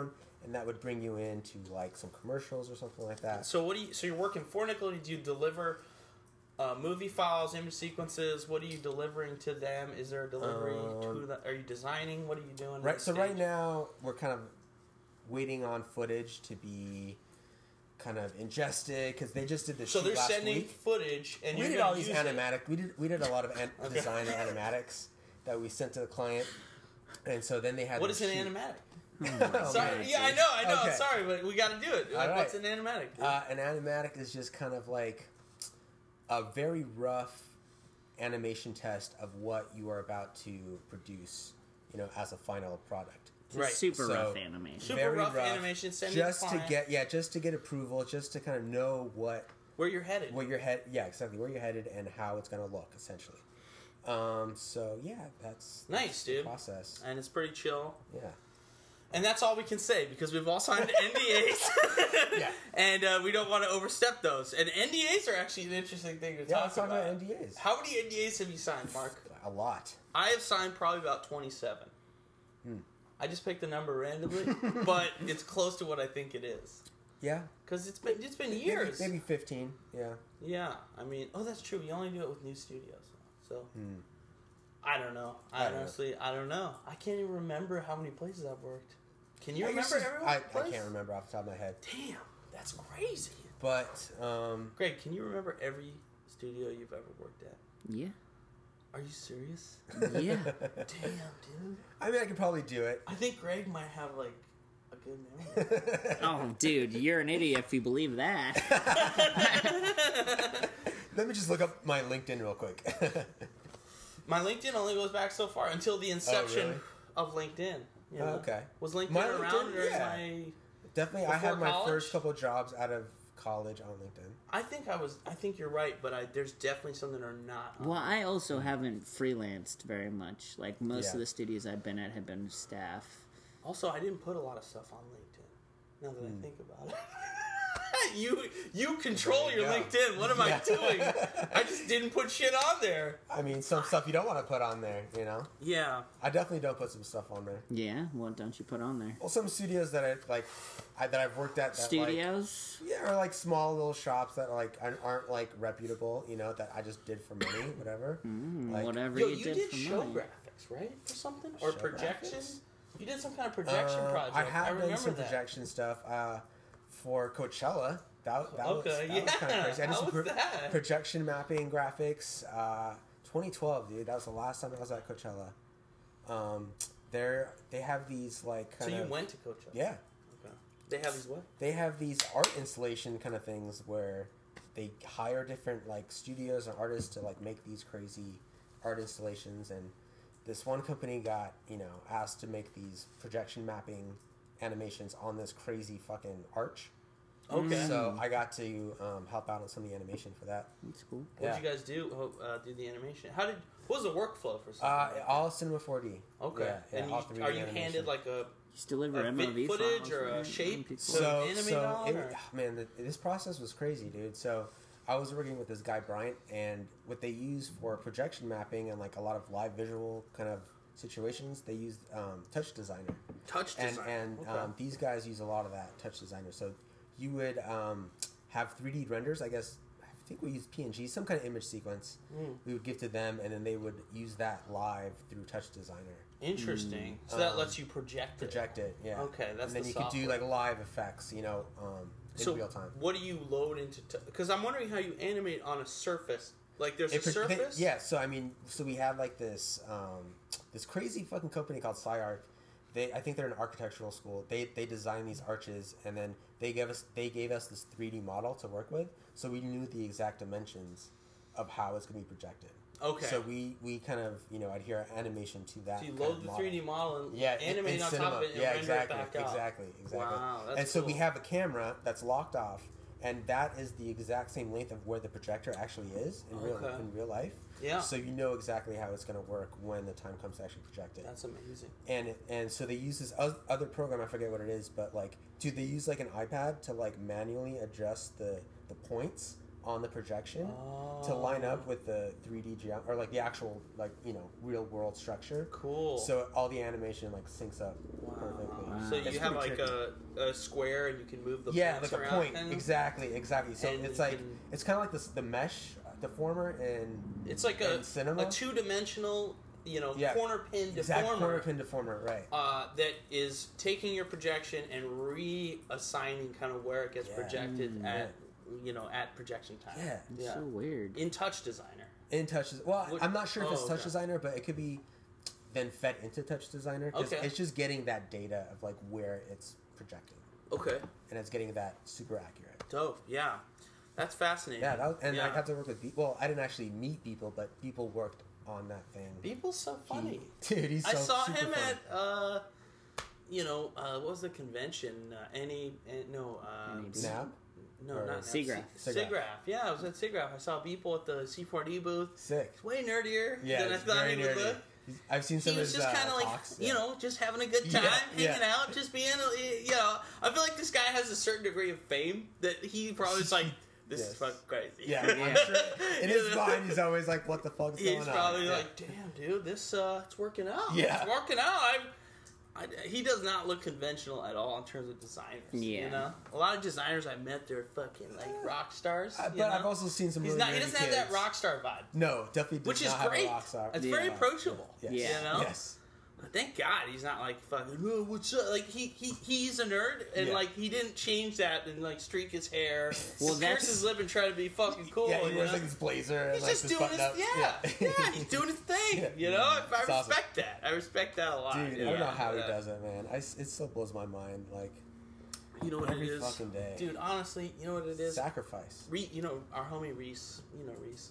and that would bring you into like some commercials or something like that. So so you're working for Nickelodeon. Do you deliver movie files, image sequences? What are you delivering to them? Is there a delivery to them? Are you designing? What are you doing? Right. So right now we're kind of waiting on footage to be kind of ingested because they just did the So shoot they're last sending week. footage, and We you're did gonna all these use it. animatic. We did a lot of design animatics that we sent to the client, and so then they had. What to is an shoot. animatic? Oh, Sorry, man. yeah, I know. Okay. I'm sorry, but we got to do it. Like, All what's right. an animatic? Dude? An animatic is just kind of like a very rough animation test of what you are about to produce, as a final product. It's a Right. super So- rough animation. Super Very rough animation, send it just to to client. get approval, just to kind of know where Where you're headed. you're where you're headed and how it's going to look essentially. So yeah, that's Nice, the dude. process. And it's pretty chill. Yeah. And that's all we can say because we've all signed NDAs. Yeah. And we don't want to overstep those. And NDAs are actually an interesting thing to Yeah, talk let's talk about. about NDAs. How many NDAs have you signed, Mark? A lot. I have signed probably about 27. I just picked a number randomly, but it's close to what I think it is. Yeah. Because it's been years. Maybe 15. Yeah. Yeah, I mean, that's true. You only do it with new studios, so I don't know. I don't know. Honestly, I don't know. I can't even remember how many places I've worked. Can you I guess remember every I place? can't remember off the top of my head. Damn, that's crazy. But Greg, can you remember every studio you've ever worked at? Yeah. Are you serious? Yeah. Damn, dude. I mean, I could probably do it. I think Greg might have like a good memory. Oh, dude, you're an idiot if you believe that. Let me just look up my LinkedIn real quick. My LinkedIn only goes back so far until the inception really? of LinkedIn. You know? Okay. Was LinkedIn My around LinkedIn, during yeah. my? Definitely, I Before had my college? first couple jobs out of college on LinkedIn. I think you're right, but there's definitely some that are not. on Well, I also haven't freelanced very much. Like, most Yeah. of the studios I've been at have been staff. Also, I didn't put a lot of stuff on LinkedIn. Now that I think about it. You control There you your go. LinkedIn. What am I doing? I just didn't put shit on there. I mean, some stuff you don't want to put on there, Yeah. I definitely don't put some stuff on there. Yeah, what don't you put on there? Well, some studios that I've worked at that Studios? or like small little shops that aren't like reputable, that I just did for money, whatever. Like, Whatever Yo, you did for show money. graphics, right? For something? Or Show projection? graphics? You did some kind of projection project. I have done remember some that. projection stuff for Coachella. That was Okay, kind of crazy. I did how some was that? projection mapping graphics. 2012, dude. That was the last time I was at Coachella. They have these like So kind you of went to Coachella? yeah. Okay. They have these what? They have these art installation kind of things where they hire different like studios and artists to like make these crazy art installations, and this one company got asked to make these projection mapping animations on this crazy fucking arch. Okay. So I got to help out on some of the animation for that. That's cool. What did you guys do? Do the animation? What was the workflow for something? like that? All Cinema 4D. Okay. Yeah, And all you, 3D are you animation. handed like a Just deliver A MOV bit footage files, or a right? shape? People- So- animate on, or? This process was crazy, dude. So I was working with this guy Bryant, and what they use for projection mapping and like a lot of live visual kind of situations, they use Touch Designer. touch And design? Okay. these guys use a lot of that Touch Designer. So you would have 3D renders. I guess I think we use PNG, some kind of image sequence. We would give to them, and then they would use that live through Touch Designer. Interesting. So that lets you project it. Project it, yeah. Okay, that's and then the you could do software. like live effects, in So real time. what do you load into? Because I'm wondering how you animate on a surface. Like there's a surface. So we had like this this crazy fucking company called SciArc. I think they're an architectural school. They designed these arches, and then they gave us this 3D model to work with, so we knew the exact dimensions of how it's going to be projected. Okay. So we kind of adhere animation to that. So you kind load of the model. 3D model and Yeah, animate in on cinema. top of it and yeah, render exactly, it back out. exactly. Wow, that's and so we cool. have a camera that's locked off, and that is the exact same length of where the projector actually is in Okay. real life. Yeah. So you know exactly how it's going to work when the time comes to actually project it. That's amazing. And so they use this other program, I forget what it is, but like, they use like an iPad to like manually adjust the points on the projection to line up with the 3D or like the actual like real world structure. Cool. So all the animation like syncs up Wow. perfectly. So you It's have pretty like a square and you can move the Yeah, points like a around. point. kind of. Exactly. So And it's you like can- it's kind of like this the mesh deformer in It's like in cinema. a two-dimensional, Yeah. corner pin exact deformer. corner pin deformer, right? That is taking your projection and reassigning kind of where it gets Yeah. projected at at projection time. Yeah. It's so weird. In Touch Designer. In Touch. Well, What- I'm not sure if it's oh, Touch okay. Designer, but it could be then fed into Touch Designer. 'Cause Okay. It's just getting that data of like where it's projecting, Okay. and it's getting that super accurate. Dope. Yeah. That's fascinating. Yeah, I Yeah. got to work with people. Well, I didn't actually meet people, but people worked on that thing. People's so funny. Dude, he's so I saw super him funny. at what was the convention? Now? No, Or not SIGGRAPH. SIGGRAPH. Yeah, I was at SIGGRAPH. I saw people at the C4D booth. Sick. It's way nerdier Yeah, than I it's thought very he would nerdy. look. I've seen some He of was his just kind of like, talks. Yeah. just having a good time, Yeah, hanging out, just being, I feel like this guy has a certain degree of fame that he probably is like, this is Yes. fucking crazy. Yeah, I'm sure. In his mind, he's always like, "What the fuck's going on?" He's probably Yeah. like, damn, dude, this, it's working out. Yeah. It's working out. He does not look conventional at all in terms of designers. Yeah. A lot of designers I met, they're fucking like rock stars. But I've also seen some. He Really doesn't have that kids. rock star vibe, No, definitely does which is not have great. a rock star. It's Yeah. very approachable. Yes. Yeah. Yes. Thank God he's not like fucking. Oh, what's up? Like he's a nerd, and Yeah. like he didn't change that and like streak his hair, Well, curse that's- his lip, and try to be fucking cool. Yeah, he you wears know? like his blazer. He's and, like, just this doing his button up. yeah, he's doing his thing. Yeah. You know, I It's awesome. respect that. I respect that a lot. Dude, yeah. I don't know how he Yeah. does it, man. It still blows my mind. Like You know what every it is, fucking day. dude. Honestly, you know what it is. Sacrifice. Our homie Reese. You know Reese.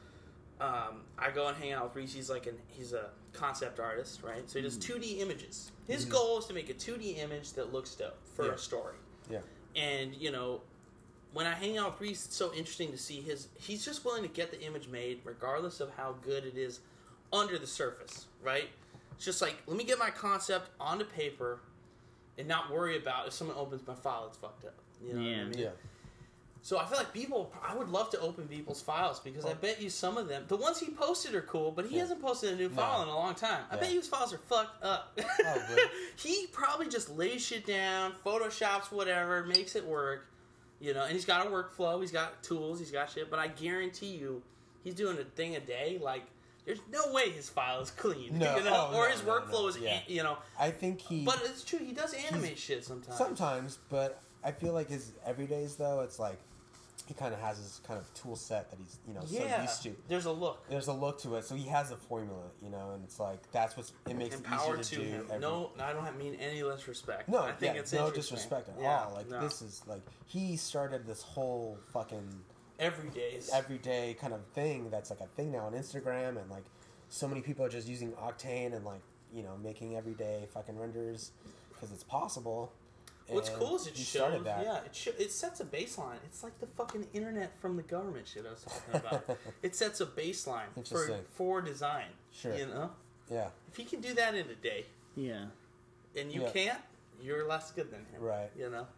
I go and hang out with Reese. He's he's a concept artist, right? So he does 2D images. His goal is to make a 2D image that looks dope for Yeah. a story. Yeah. And when I hang out with Reese, it's so interesting to see he's just willing to get the image made regardless of how good it is under the surface, right? It's just like, let me get my concept onto paper and not worry about if someone opens my file, it's fucked up. You know what I mean? Yeah. So I feel like I would love to open people's files because I bet you some of them, the ones he posted are cool, but he Yeah. hasn't posted a new file in a long time. I Yeah. bet you his files are fucked up. Probably. He probably just lays shit down, photoshops whatever, makes it work, and he's got a workflow, he's got tools, he's got shit, but I guarantee you, he's doing a thing a day, like, there's no way his file is clean, No. Oh, or no, his no, workflow no. is, Yeah. I think he but it's true, he does animate shit sometimes. sometimes, but I feel like his everydays though, it's like he kind of has his kind of tool set that he's so used to. There's a look. There's a look to it, so he has a formula, and it's like that's it makes And it power easier to to do. him. No, I don't mean any less respect. No, I think it's no interesting. disrespect at Yeah, all. Like no. this is like he started this whole fucking everyday kind of thing that's like a thing now on Instagram, and like so many people are just using Octane and like making everyday fucking renders because it's possible. What's And cool is it he shows. started that. Yeah, it sets a baseline. It's like the fucking internet from the government shit I was talking about. It sets a baseline Interesting. for design. Sure. Yeah. If he can do that in a day, Yeah. and you Yeah. can't, you're less good than him. Right.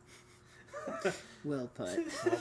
Well put.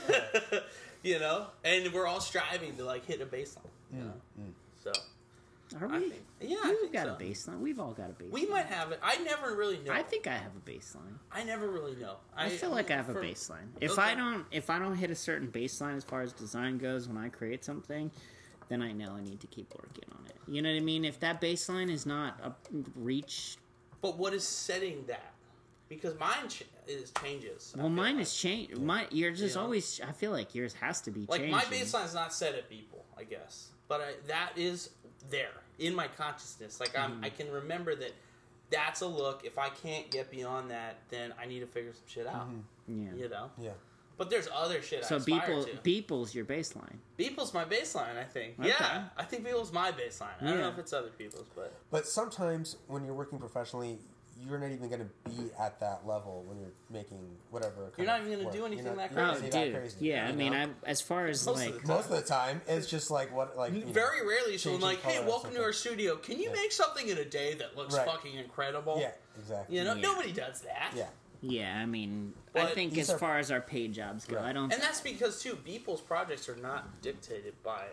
And we're all striving to like hit a baseline. You know? So Are I we? think, yeah, I You've think got so. a baseline. We've all got a baseline. We might have it. I never really know. I think I have a baseline. I never really know. I feel like I have a for- baseline. If Okay. I don't hit a certain baseline as far as design goes when I create something, then I know I need to keep working on it. You know what I mean? If that baseline is not reached, But what is setting that? Because mine changes. I well, feel mine like. is changed. Yours is Yeah. always. I feel like yours has to be Like changing. my baseline is not set at people, I guess, but that is there in my consciousness. Like I can remember that. That's a look. If I can't get beyond that, then I need to figure some shit out. Yeah. Yeah. But there's other shit So I aspire to. Beeple's your baseline. Beeple's my baseline, I think. Okay. Yeah, I think Beeple's my baseline. I don't Yeah. know if it's other people's, but But sometimes when you're working professionally, you're not even going to be at that level when you're making whatever. kind You're not of even gonna work. do anything You're not- that you're not Oh, crazy. that dude. crazy, Yeah, I you mean, know? as far as Most of like, the time. Most of the time, it's just like what, like very rarely is someone changing like, "Hey, color or welcome to something. our studio. Can you Yeah. make something in a day that looks Right. fucking incredible?" Yeah, exactly. You know, Yeah. nobody does that. Yeah, yeah, I mean, I But think these as are- far as our paid jobs go, Right. I don't. And that's because too, Beeple's projects are not dictated by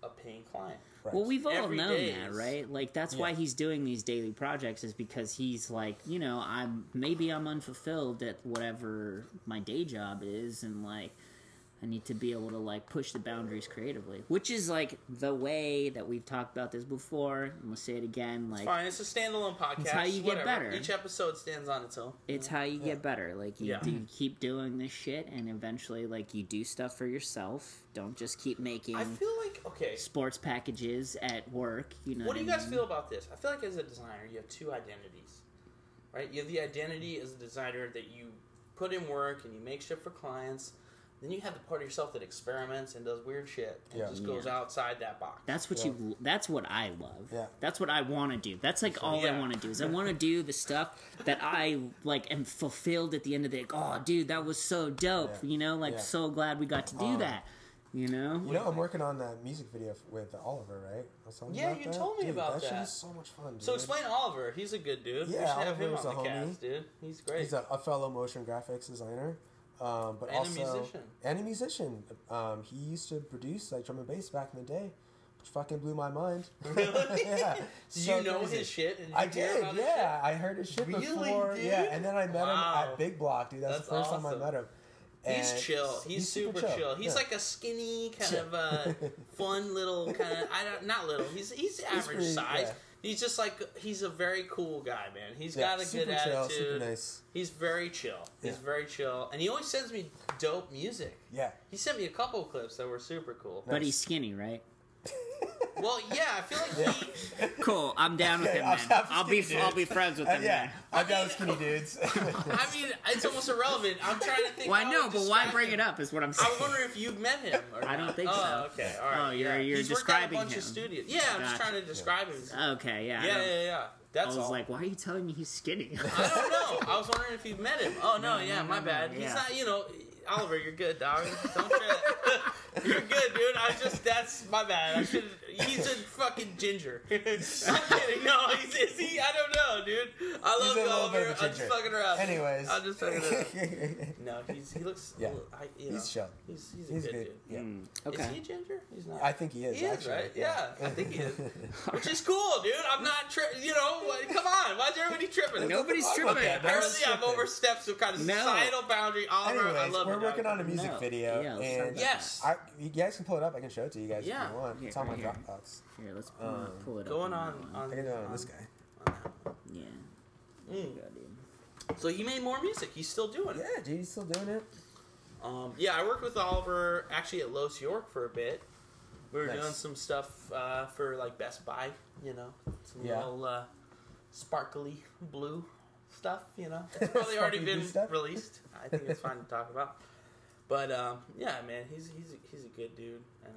a paying client. Right. Well, we've all Every known day that, is- right? Like that's why he's doing these daily projects is because he's like, you know, I'm unfulfilled at whatever my day job is, and like I need to be able to like push the boundaries creatively, which is like the way that we've talked about this before. And we'll say it again, like Fine, it's a standalone podcast. It's how you get whatever. better. Each episode stands on its own. it's how you get better. Like you, Yeah. you keep doing this shit, and eventually, like you do stuff for yourself. Don't just keep making I feel like, okay, sports packages at work. You know what do you I guys mean? feel about this? I feel like as a designer, you have two identities, right? You have the identity as a designer that you put in work and you make shit for clients. Then you have the part of yourself that experiments and does weird shit and Yeah. just goes outside that box. That's what Yeah. you. That's what I love. Yeah. That's what I want to do. That's like all I yeah. want to do. Is I want to do the stuff that I like am fulfilled at the end of the day. Oh, dude, that was so dope. Yeah. You know, like Yeah. so glad we got to do that. You know. You know, I'm working on that music video with Oliver, right? I was telling Yeah, about you that. told me Dude, about that. Shit that. is so much fun, dude. So explain Oliver. He's a good dude. Yeah, we should have him Oliver's on the a homie. cast, dude. He's great. He's a fellow motion graphics designer, but And a also musician. And a musician. He used to produce like drum and bass back in the day, which fucking blew my mind. yeah. Did you know his shit? Did you I hear did, about his yeah. I heard his shit Really, before. dude? Yeah, and then I met him Wow. at Big Block, dude. That's the That's first time awesome. I met him. He's And chill. He's super chill. He's yeah. like a skinny, kind Chill. of fun little kind of. Not little. He's average pretty- size. yeah. He's just like he's a very cool guy, man. He's Yeah, got a super good chill, attitude. super nice. He's very chill. He's Yeah. very chill, and he always sends me dope music. Yeah. He sent me a couple of clips that were super cool. But he's skinny, right? Well, yeah, I feel like he. Cool. I'm down with Okay, him, I'll man. have I'll be skinny I'll dudes. be friends with him, Yeah, man. I'm down with skinny dudes. I mean, it's almost irrelevant. I'm trying to think. Well, I how know, to but why describe bring him. it up? Is what I'm I saying. was wondering if you've met him. Or I don't not. think so. Oh, okay. All right. Oh, you're He's worked describing at a bunch him. of studios. Yeah, I'm just Gotcha. trying to describe him. Okay, yeah. I Yeah, don't- yeah, yeah. I That's was all. like, why are you telling me he's skinny? I don't know. I was wondering if you've met him. Oh no, yeah, my bad. yeah. He's not. You know, Oliver, you're good, dog. Don't trip. You're good, dude. That's my bad. I should. He's a fucking ginger. I'm kidding. No, is he? I don't know, dude. I love He's a you, little Oliver. bit of a I'm just ginger. fucking around. Anyways. I'm just fucking around. No, he looks. Yeah. You know, He's chill. He's a He's good good. dude. Yeah. Is he Okay. a ginger? He's not. I think he is. He is, actually. right? Yeah, I think he is. Which is cool, dude. I'm not tripping. You know, come on. Why's everybody tripping? Nobody's Fuck tripping. with that. I No really one's have tripping. overstepped some kind of No. societal boundary. Oliver, I Anyways, love we're you, working dog. on a music No. video, Yeah, let's talk and about Yes. you guys can pull it up. I can show it to you guys Yeah. if you want. Here, It's on my right here. Dropbox. Here, let's pull it up. Going on on. that one. I can do it on this guy. Yeah. Mm. There you go, dude. So he made more music. He's still doing it. Yeah, dude, he's still doing it. Yeah, I worked with Oliver actually at Los York for a bit. We were Nice. doing some stuff for like Best Buy, you know, some Yeah. little sparkly blue stuff, you know. It's probably already Sparkly blue been stuff? released. I think it's fine to talk about. But yeah, man, he's a good dude, and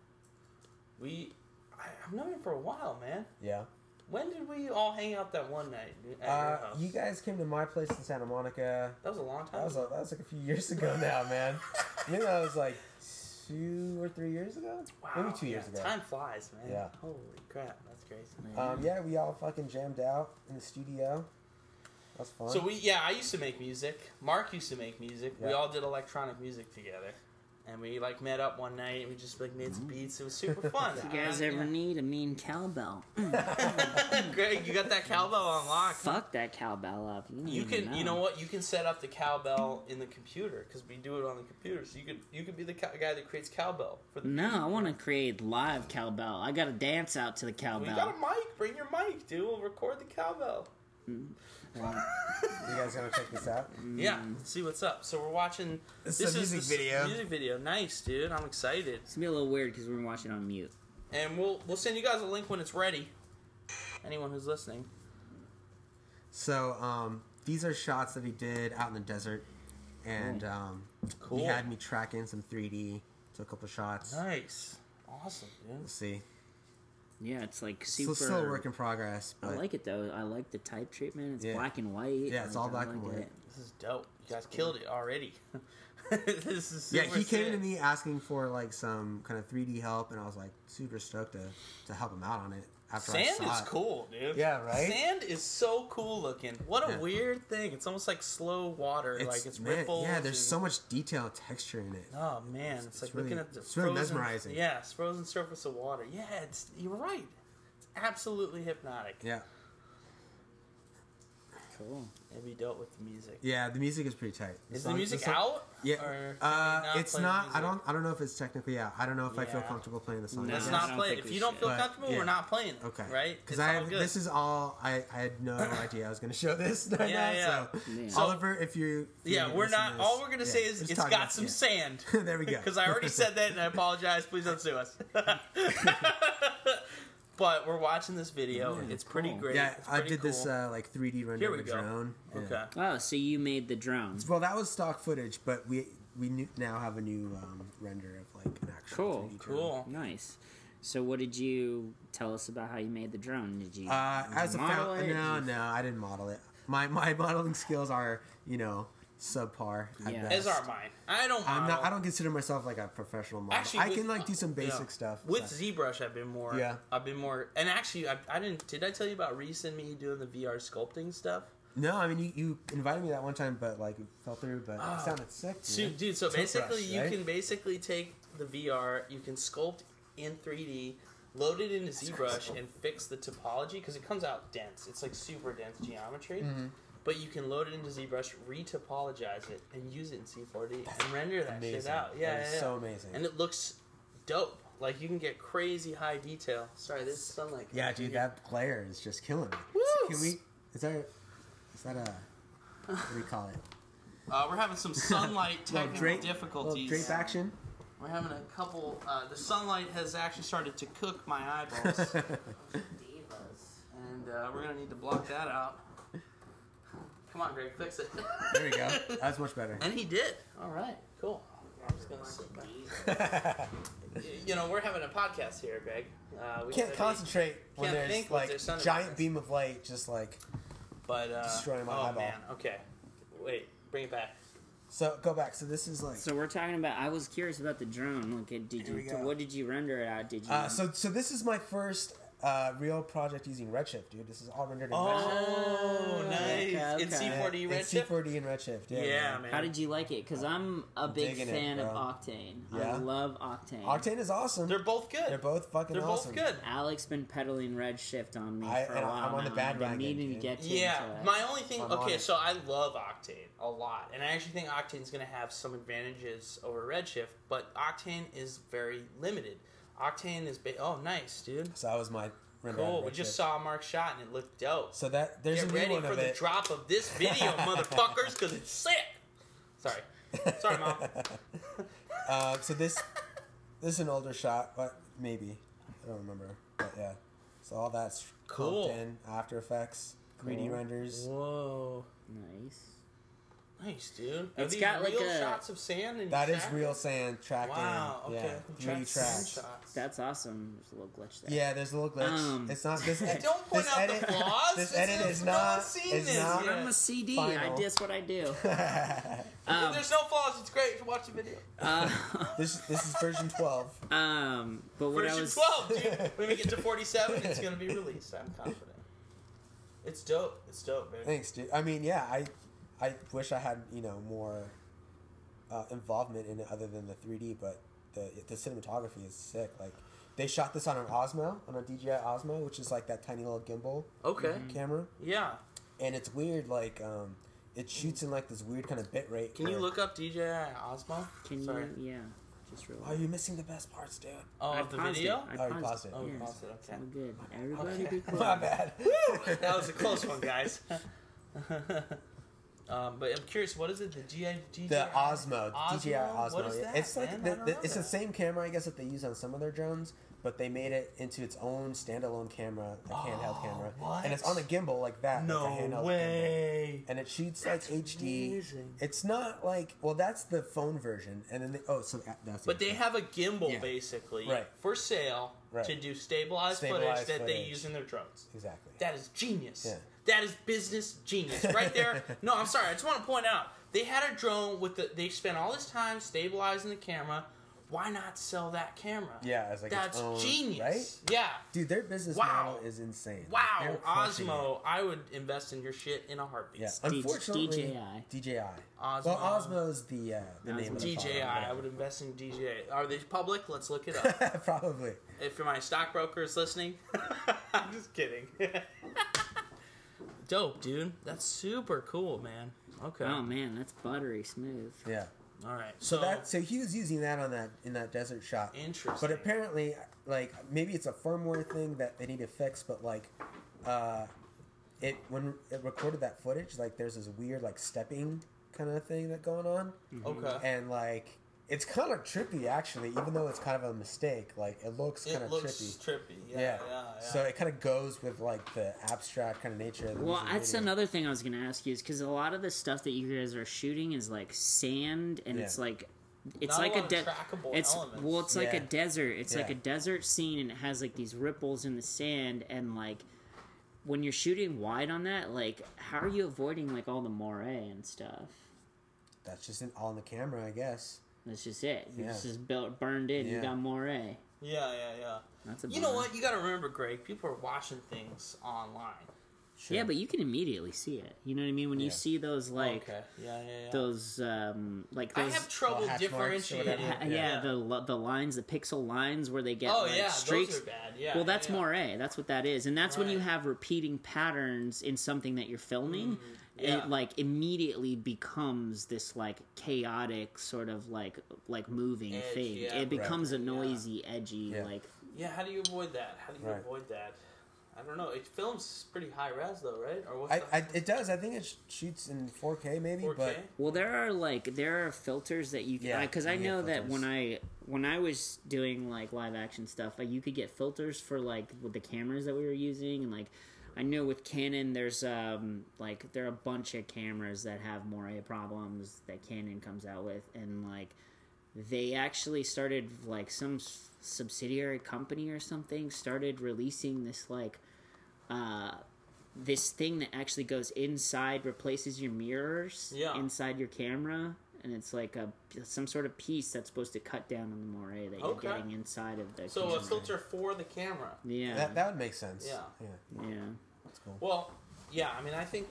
I've known him for a while, man. Yeah. When did we all hang out that one night at your house? You guys came to my place in Santa Monica. That was a long time That was ago. like a few years ago now, man. Maybe that was like 2 or 3 years ago. Wow. Maybe 2 years Yeah, ago. Time flies, man. Yeah. Holy crap, that's crazy. Yeah, we all fucking jammed out in the studio. That was fun. So I used to make music. Mark used to make music. We Yeah. all did electronic music together. And we like met up one night and we just like made some beats. It was super fun. If you guys ever need a mean cowbell, Greg, you got that cowbell unlocked. fuck that cowbell up. You, You don't even can, you know what? You can set up the cowbell in the computer because we do it on the computer. So you could be the guy that creates cowbell for the. No, I want to create live cowbell. I got to dance out to the Well, cowbell. you got a mic. Bring your mic, dude. We'll record the cowbell. You guys gonna check this out? Yeah, let's see what's up. So we're watching. This is a music video. Music video, nice, dude. I'm excited. It's gonna be a little weird because we're watching on mute. And we'll send you guys a link when it's ready. Anyone who's listening. So these are shots that he did out in the desert, and Cool. he had me track in some 3D, took a couple shots. Nice, awesome, dude. We'll see. Yeah, it's like So super. still a work in progress. I But like it though. I like the type treatment. It's Yeah. black and white. Yeah, it's Like, all I black like and white. it. this is dope. You guys killed it already. This is Yeah, super he came to sick. me asking for like some kind of 3D help, and I was like super stoked to help him out on it. After I Sand saw is it. cool, dude. Yeah, right? Sand is so cool looking. What a Yeah. weird thing. It's almost like slow water. Like it's man, ripples. yeah, there's and- so much detail and texture in it. Oh man, it's like really- looking at the it's really frozen, mesmerizing. Yeah, it's frozen surface of water. Yeah, you're right. It's absolutely hypnotic. Yeah, Cool. It'd be dope with the music. yeah, the music is pretty tight. Is song- the music song- out? Yeah, Or can we it's play the not. music? I don't know if it's technically out. I don't know if I feel Yeah. comfortable playing the song. No. yet. Let's I not don't play it. think If we you don't should. feel But, comfortable, yeah. we're not playing it. Okay. Right? Because It's all good. this is all I had no idea I was going to show this right Yeah, now. yeah. So, Yeah. Oliver, if you Yeah, we're not. All we're gonna say is it's got some sand. There we go. Because I already said that, and I apologize. Please don't sue us. But we're watching this video. Yeah, It's pretty cool. great. Yeah, It's I pretty did this cool. like 3D render Here we of a go. drone. Yeah. Okay. Oh, so you made the drone. Well, that was stock footage, but we now have a new render of like an actual Cool. 3D drone. Cool. Nice. So what did you tell us about how you made the drone? Did you, As a model it? no, I didn't model it. My modeling skills are subpar at Yeah. best. As are mine. I don't. I'm model. not. I don't consider myself like a professional model. Actually, I with- can like do some basic yeah. stuff With so. ZBrush, I've been more. Yeah. I've been more. And actually, I didn't. Did I tell you about Reese and me doing the VR sculpting stuff? No, I mean you invited me that one time, but like it fell through. But it sounded sick, Dude, so Toothbrush, basically, you right? can basically take the VR, you can sculpt in 3D, load it into ZBrush, and fix the topology because it comes out dense. It's like super dense geometry. Mm-hmm. But you can load it into ZBrush, retopologize it, and use it in C4D and render that shit amazing. out. Yeah, That is yeah, so yeah. amazing. And it looks dope. Like you can get crazy high detail. Sorry, this sunlight. Yeah, dude, that glare is just killing me. Woo! Can we? Is that a? What do we call it? We're having some sunlight Little technical drape, difficulties. little drape action. We're having a couple. The sunlight has actually started to cook my eyeballs. And we're gonna need to block that out. Come on, Greg, fix it. There we go. That's much better. And he did. All right, cool. I'm just gonna sit back. We're having a podcast here, Greg. We Can't gotta concentrate when can't there's think when like there's sun giant above us. beam of light just like. But destroying my oh eyeball. man, okay. Wait, bring it back. So go back. So this is like. So we're talking about. I was curious about the drone. Like, did Here we you? go. What did you render it out? Did you? So this is my first real project using Redshift, dude. This is all rendered in Redshift. Oh, nice. Okay, In okay. C4D It's Redshift. C4D and Redshift. Yeah, Yeah, man. How did you like it? Because I'm a big digging it, fan of bro. Octane. I Yeah? love Octane. Octane is awesome. They're both good. They're both fucking They're awesome. both good. Alex been peddling Redshift on me I- for a and while I'm on the now. bad I've been wagon, meaning to dude. get to Yeah, into it. my only thing. I'm on Okay, it. so I love Octane a lot, and I actually think Octane's going to have some advantages over Redshift, but Octane is very limited. Octane is oh, nice, dude. So that was my render. Cool. on We Redshift. just saw Mark shot, and it looked dope. So that there's Get a new ready one for of the it. drop of this video, motherfuckers, because it's sick. Sorry, sorry, mom. So this is an older shot, but maybe I don't remember. But yeah, so all that's Cool. comped in After Effects, 3D Cool. renders. Whoa, Nice. nice, dude. Are It's these got, like, real a- shots of sand and That is track? real sand tracked Wow. in. Okay. Yeah, Track 3D sand tracks. shots. That's awesome. There's a little glitch there. Yeah, there's a little glitch. It's not this. Don't point this out edit, the flaws. This It's- edit is no not. one's seen Is this not. yet. I'm a CD. Final. I just what I do. If there's no flaws. It's great. Watch the video. This is version 12. But what I Version was 12, dude. When we get to 47, it's gonna be released. I'm confident. It's dope. It's dope, baby. Thanks, dude. I mean, yeah, I wish I had more involvement in it other than the 3D, but the cinematography is sick. Like they shot this on an Osmo, on a DJI Osmo, which is like that tiny little gimbal Okay. camera, Yeah. and it's weird. Like it shoots in like this weird kind of bit rate. Can you where- look up DJI Osmo? Can Sorry. you? Yeah. Just real. Oh, you're missing the best parts, dude. Oh, I of the paused video? It. Oh, I you paused paused it. it. Oh, you Yes. paused it, okay. It's all good. Everybody Okay. be quiet. My bad. That was a close one, guys. But I'm curious, what is it? The DJI? The Osmo, DJI Osmo. What is that? It's like man? I don't know it's the that. same camera, I guess, that they use on some of their drones, but they made it into its own standalone camera, like handheld camera, what? and it's on a gimbal like that. No like a handheld way. Gimbal. And it shoots That's like HD. amazing. It's not like that's the phone version, and then that's. But they have a gimbal Yeah. basically Right. for sale Right. to do stabilized Stabilized footage that they footage. use in their drones. Exactly. That is genius. Yeah. That is business genius right there. No, I'm sorry. I just want to point out they had a drone with they spent all this time stabilizing the camera. Why not sell that camera? Yeah, as like that's its own, genius. right? Yeah. Dude, their business Wow. model is insane. Wow, They're crushing Osmo, I would invest in your shit in a heartbeat. it. Yeah, unfortunately, DJI. Osmo. Well, Osmo's the name of the DJI, product, I would invest in DJI. Are they public? Let's look it up. Probably. If my stockbroker is listening, I'm just kidding. Dope, dude. That's super cool, man. Okay. Oh man, that's buttery smooth. Yeah. All right. So he was using that in that desert shot. Interesting. But apparently, like maybe it's a firmware thing that they need to fix. But like, when it recorded that footage, like there's this weird like stepping kind of thing that going on, Okay. and like it's kind of trippy actually, even though it's kind of a mistake. Like it looks kind of trippy. Yeah. So it kind of goes with like the abstract kind of nature of the Well, music that's video. another thing I was gonna ask you is because a lot of the stuff that you guys are shooting is like sand, and Yeah. it's like Not like a a lot of trackable it's elements. well, it's like a Yeah. desert. It's like Yeah. a desert scene, and it has like these ripples in the sand, and like when you're shooting wide on that, like how are you avoiding like all the moray and stuff? That's just all in the camera, I guess. That's just it. Yeah. It's just burned in. You Yeah. got moray. Yeah. That's a You know bummer. what? You got to remember, Greg. People are watching things online. Sure. Yeah, but you can immediately see it. You know what I mean? When you Yeah. see those like Okay. Yeah. those like I those have trouble hatch marks or differentiating. whatever. yeah, the lines, the pixel lines where they get Oh like yeah, streaks. those are bad. Yeah. Well, that's yeah. moray. That's what that is, and that's when you Right. have repeating patterns in something that you're filming. yeah. It like immediately becomes this like chaotic sort of like moving Edge, thing. yeah. It becomes a Yeah. noisy, edgy Yeah. like. Yeah. How do you avoid that? How do you Right. avoid that? I don't know. It films pretty high res though, right? Or what's It does. I think it shoots in 4K maybe, 4K? but Well, there are filters that you can Yeah, because you I can know get that filters. when I was doing like live action stuff, like you could get filters for like with the cameras that we were using, and like I know with Canon, there's like there are a bunch of cameras that have moray problems that Canon comes out with, and like they actually started like some subsidiary company or something started releasing this like this thing that actually goes inside, replaces your mirrors Yeah. inside your camera, and it's like some sort of piece that's supposed to cut down on the moray that Okay. you're getting inside of the So camera. a filter for the camera. Yeah, that would make sense. Yeah. yeah. That's cool. Well, yeah. I mean, I think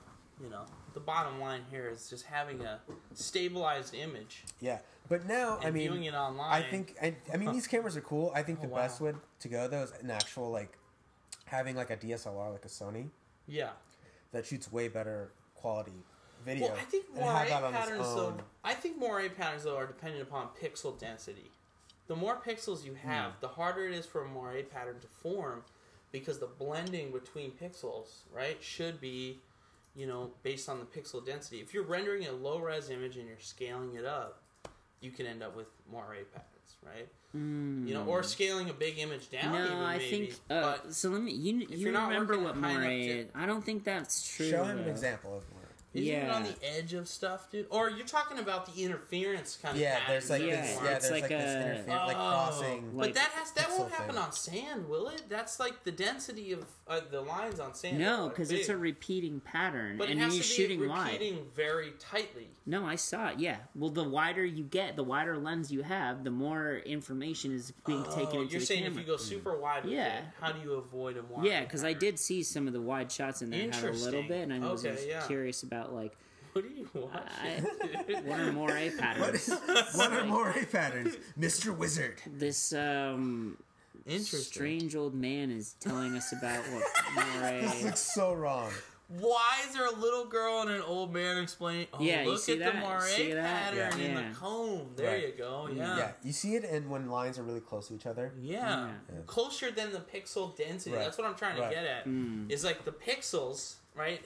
the bottom line here is just having a stabilized image Yeah, but now and I mean, viewing it online. I think I mean these cameras are cool. I think the wow. best way to go though is an actual like having like a DSLR like a Sony Yeah. that shoots way better quality video. Well, I think and have moray that on its patterns though. own. I think moray patterns though are dependent upon pixel density. The more pixels you have, the harder it is for a moray pattern to form, because the blending between pixels, right, should be, based on the pixel density. If you're rendering a low res image and you're scaling it up, you can end up with moray patterns, right? Or scaling a big image down. No, even I maybe. think. But So let me. You you're not remember working what high enough moray to- is? I don't think that's true. Show him an though. example of one. isn't it on yeah. the edge of stuff, dude? Or you're talking about the interference kind of Yeah, patterns there's like that this. form. Yeah, it's there's like like this a- interference, like Oh. crossing. Like- But that pixel won't happen thing. on sand, will it? That's like the density of the lines on sand. are, No, like, because it's big. a repeating pattern, But and it has you're to be shooting wide. repeating very tightly. No, I saw it. Yeah. Well, the wider you get, the wider lens you have, the more information is being taken into You're the saying camera. if you go super wide with Yeah. it, how do you avoid a wide? Yeah, because I did see some of the wide shots in there had a little Interesting. bit, and I was Okay, just yeah. curious about like What are you watching? what are moray patterns. What are moray patterns, Mr. Wizard? This Interesting. strange old man is telling us about what moray. This looks so wrong. Why is there a little girl and an old man explaining? Oh, Yeah, you look see at that? the moray See that? pattern in Yeah. the comb. There Right. you go. Yeah. Yeah, you see it, and when lines are really close to each other. Yeah. Yeah. Closer than the pixel density. Right. That's what I'm trying to Right. get at. Is like the pixels, right?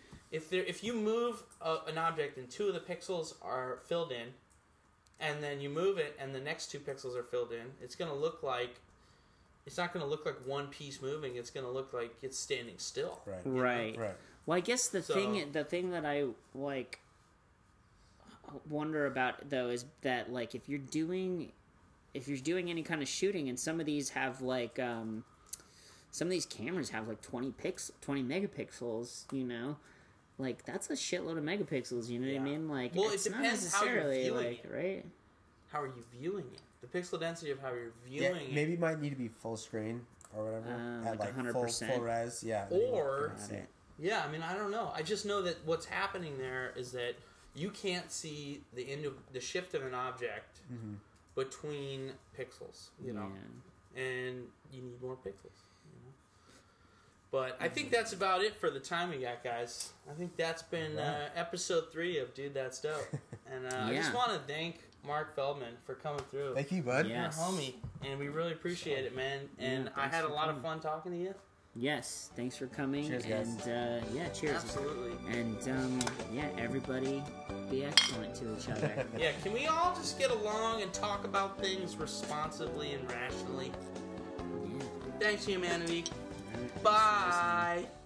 If you move an object and two of the pixels are filled in, and then you move it and the next two pixels are filled in, it's going to look like it's not going to look like one piece moving. It's going to look like it's standing still. Right. you know? Right. Right. Well, I guess the So- thing that I like wonder about though is that like if you're doing any kind of shooting, and some of these have like some of these cameras have like 20 megapixels, you know, like that's a shitload of megapixels. You know what Yeah. I mean? Like, Well, it it's not depends how you're necessarily viewing like it. right. How are you viewing it? The pixel density of how you're Yeah, viewing maybe it might need to be full screen or whatever. At like like 100%. full res. Yeah. Or- Got it. Yeah, I mean, I don't know. I just know that what's happening there is that you can't see the shift of an object between pixels, you know, and you need more pixels, you know. But I think that's about it for the time we got, guys. I think that's been episode 3 of Dude That's Dope. And I just want to thank Mark Feldman for coming through. Thank you, bud. Yeah. You're a homie, and we really appreciate it, man. And Yeah, I thanks had a for lot of coming. fun talking to you. Yes, thanks for coming. Cheers, guys. And yeah, cheers. Absolutely. And yeah, everybody be excellent to each other. Yeah, can we all just get along and talk about things responsibly and rationally? Yeah. Thanks, humanity. All right, thanks for listening. Bye.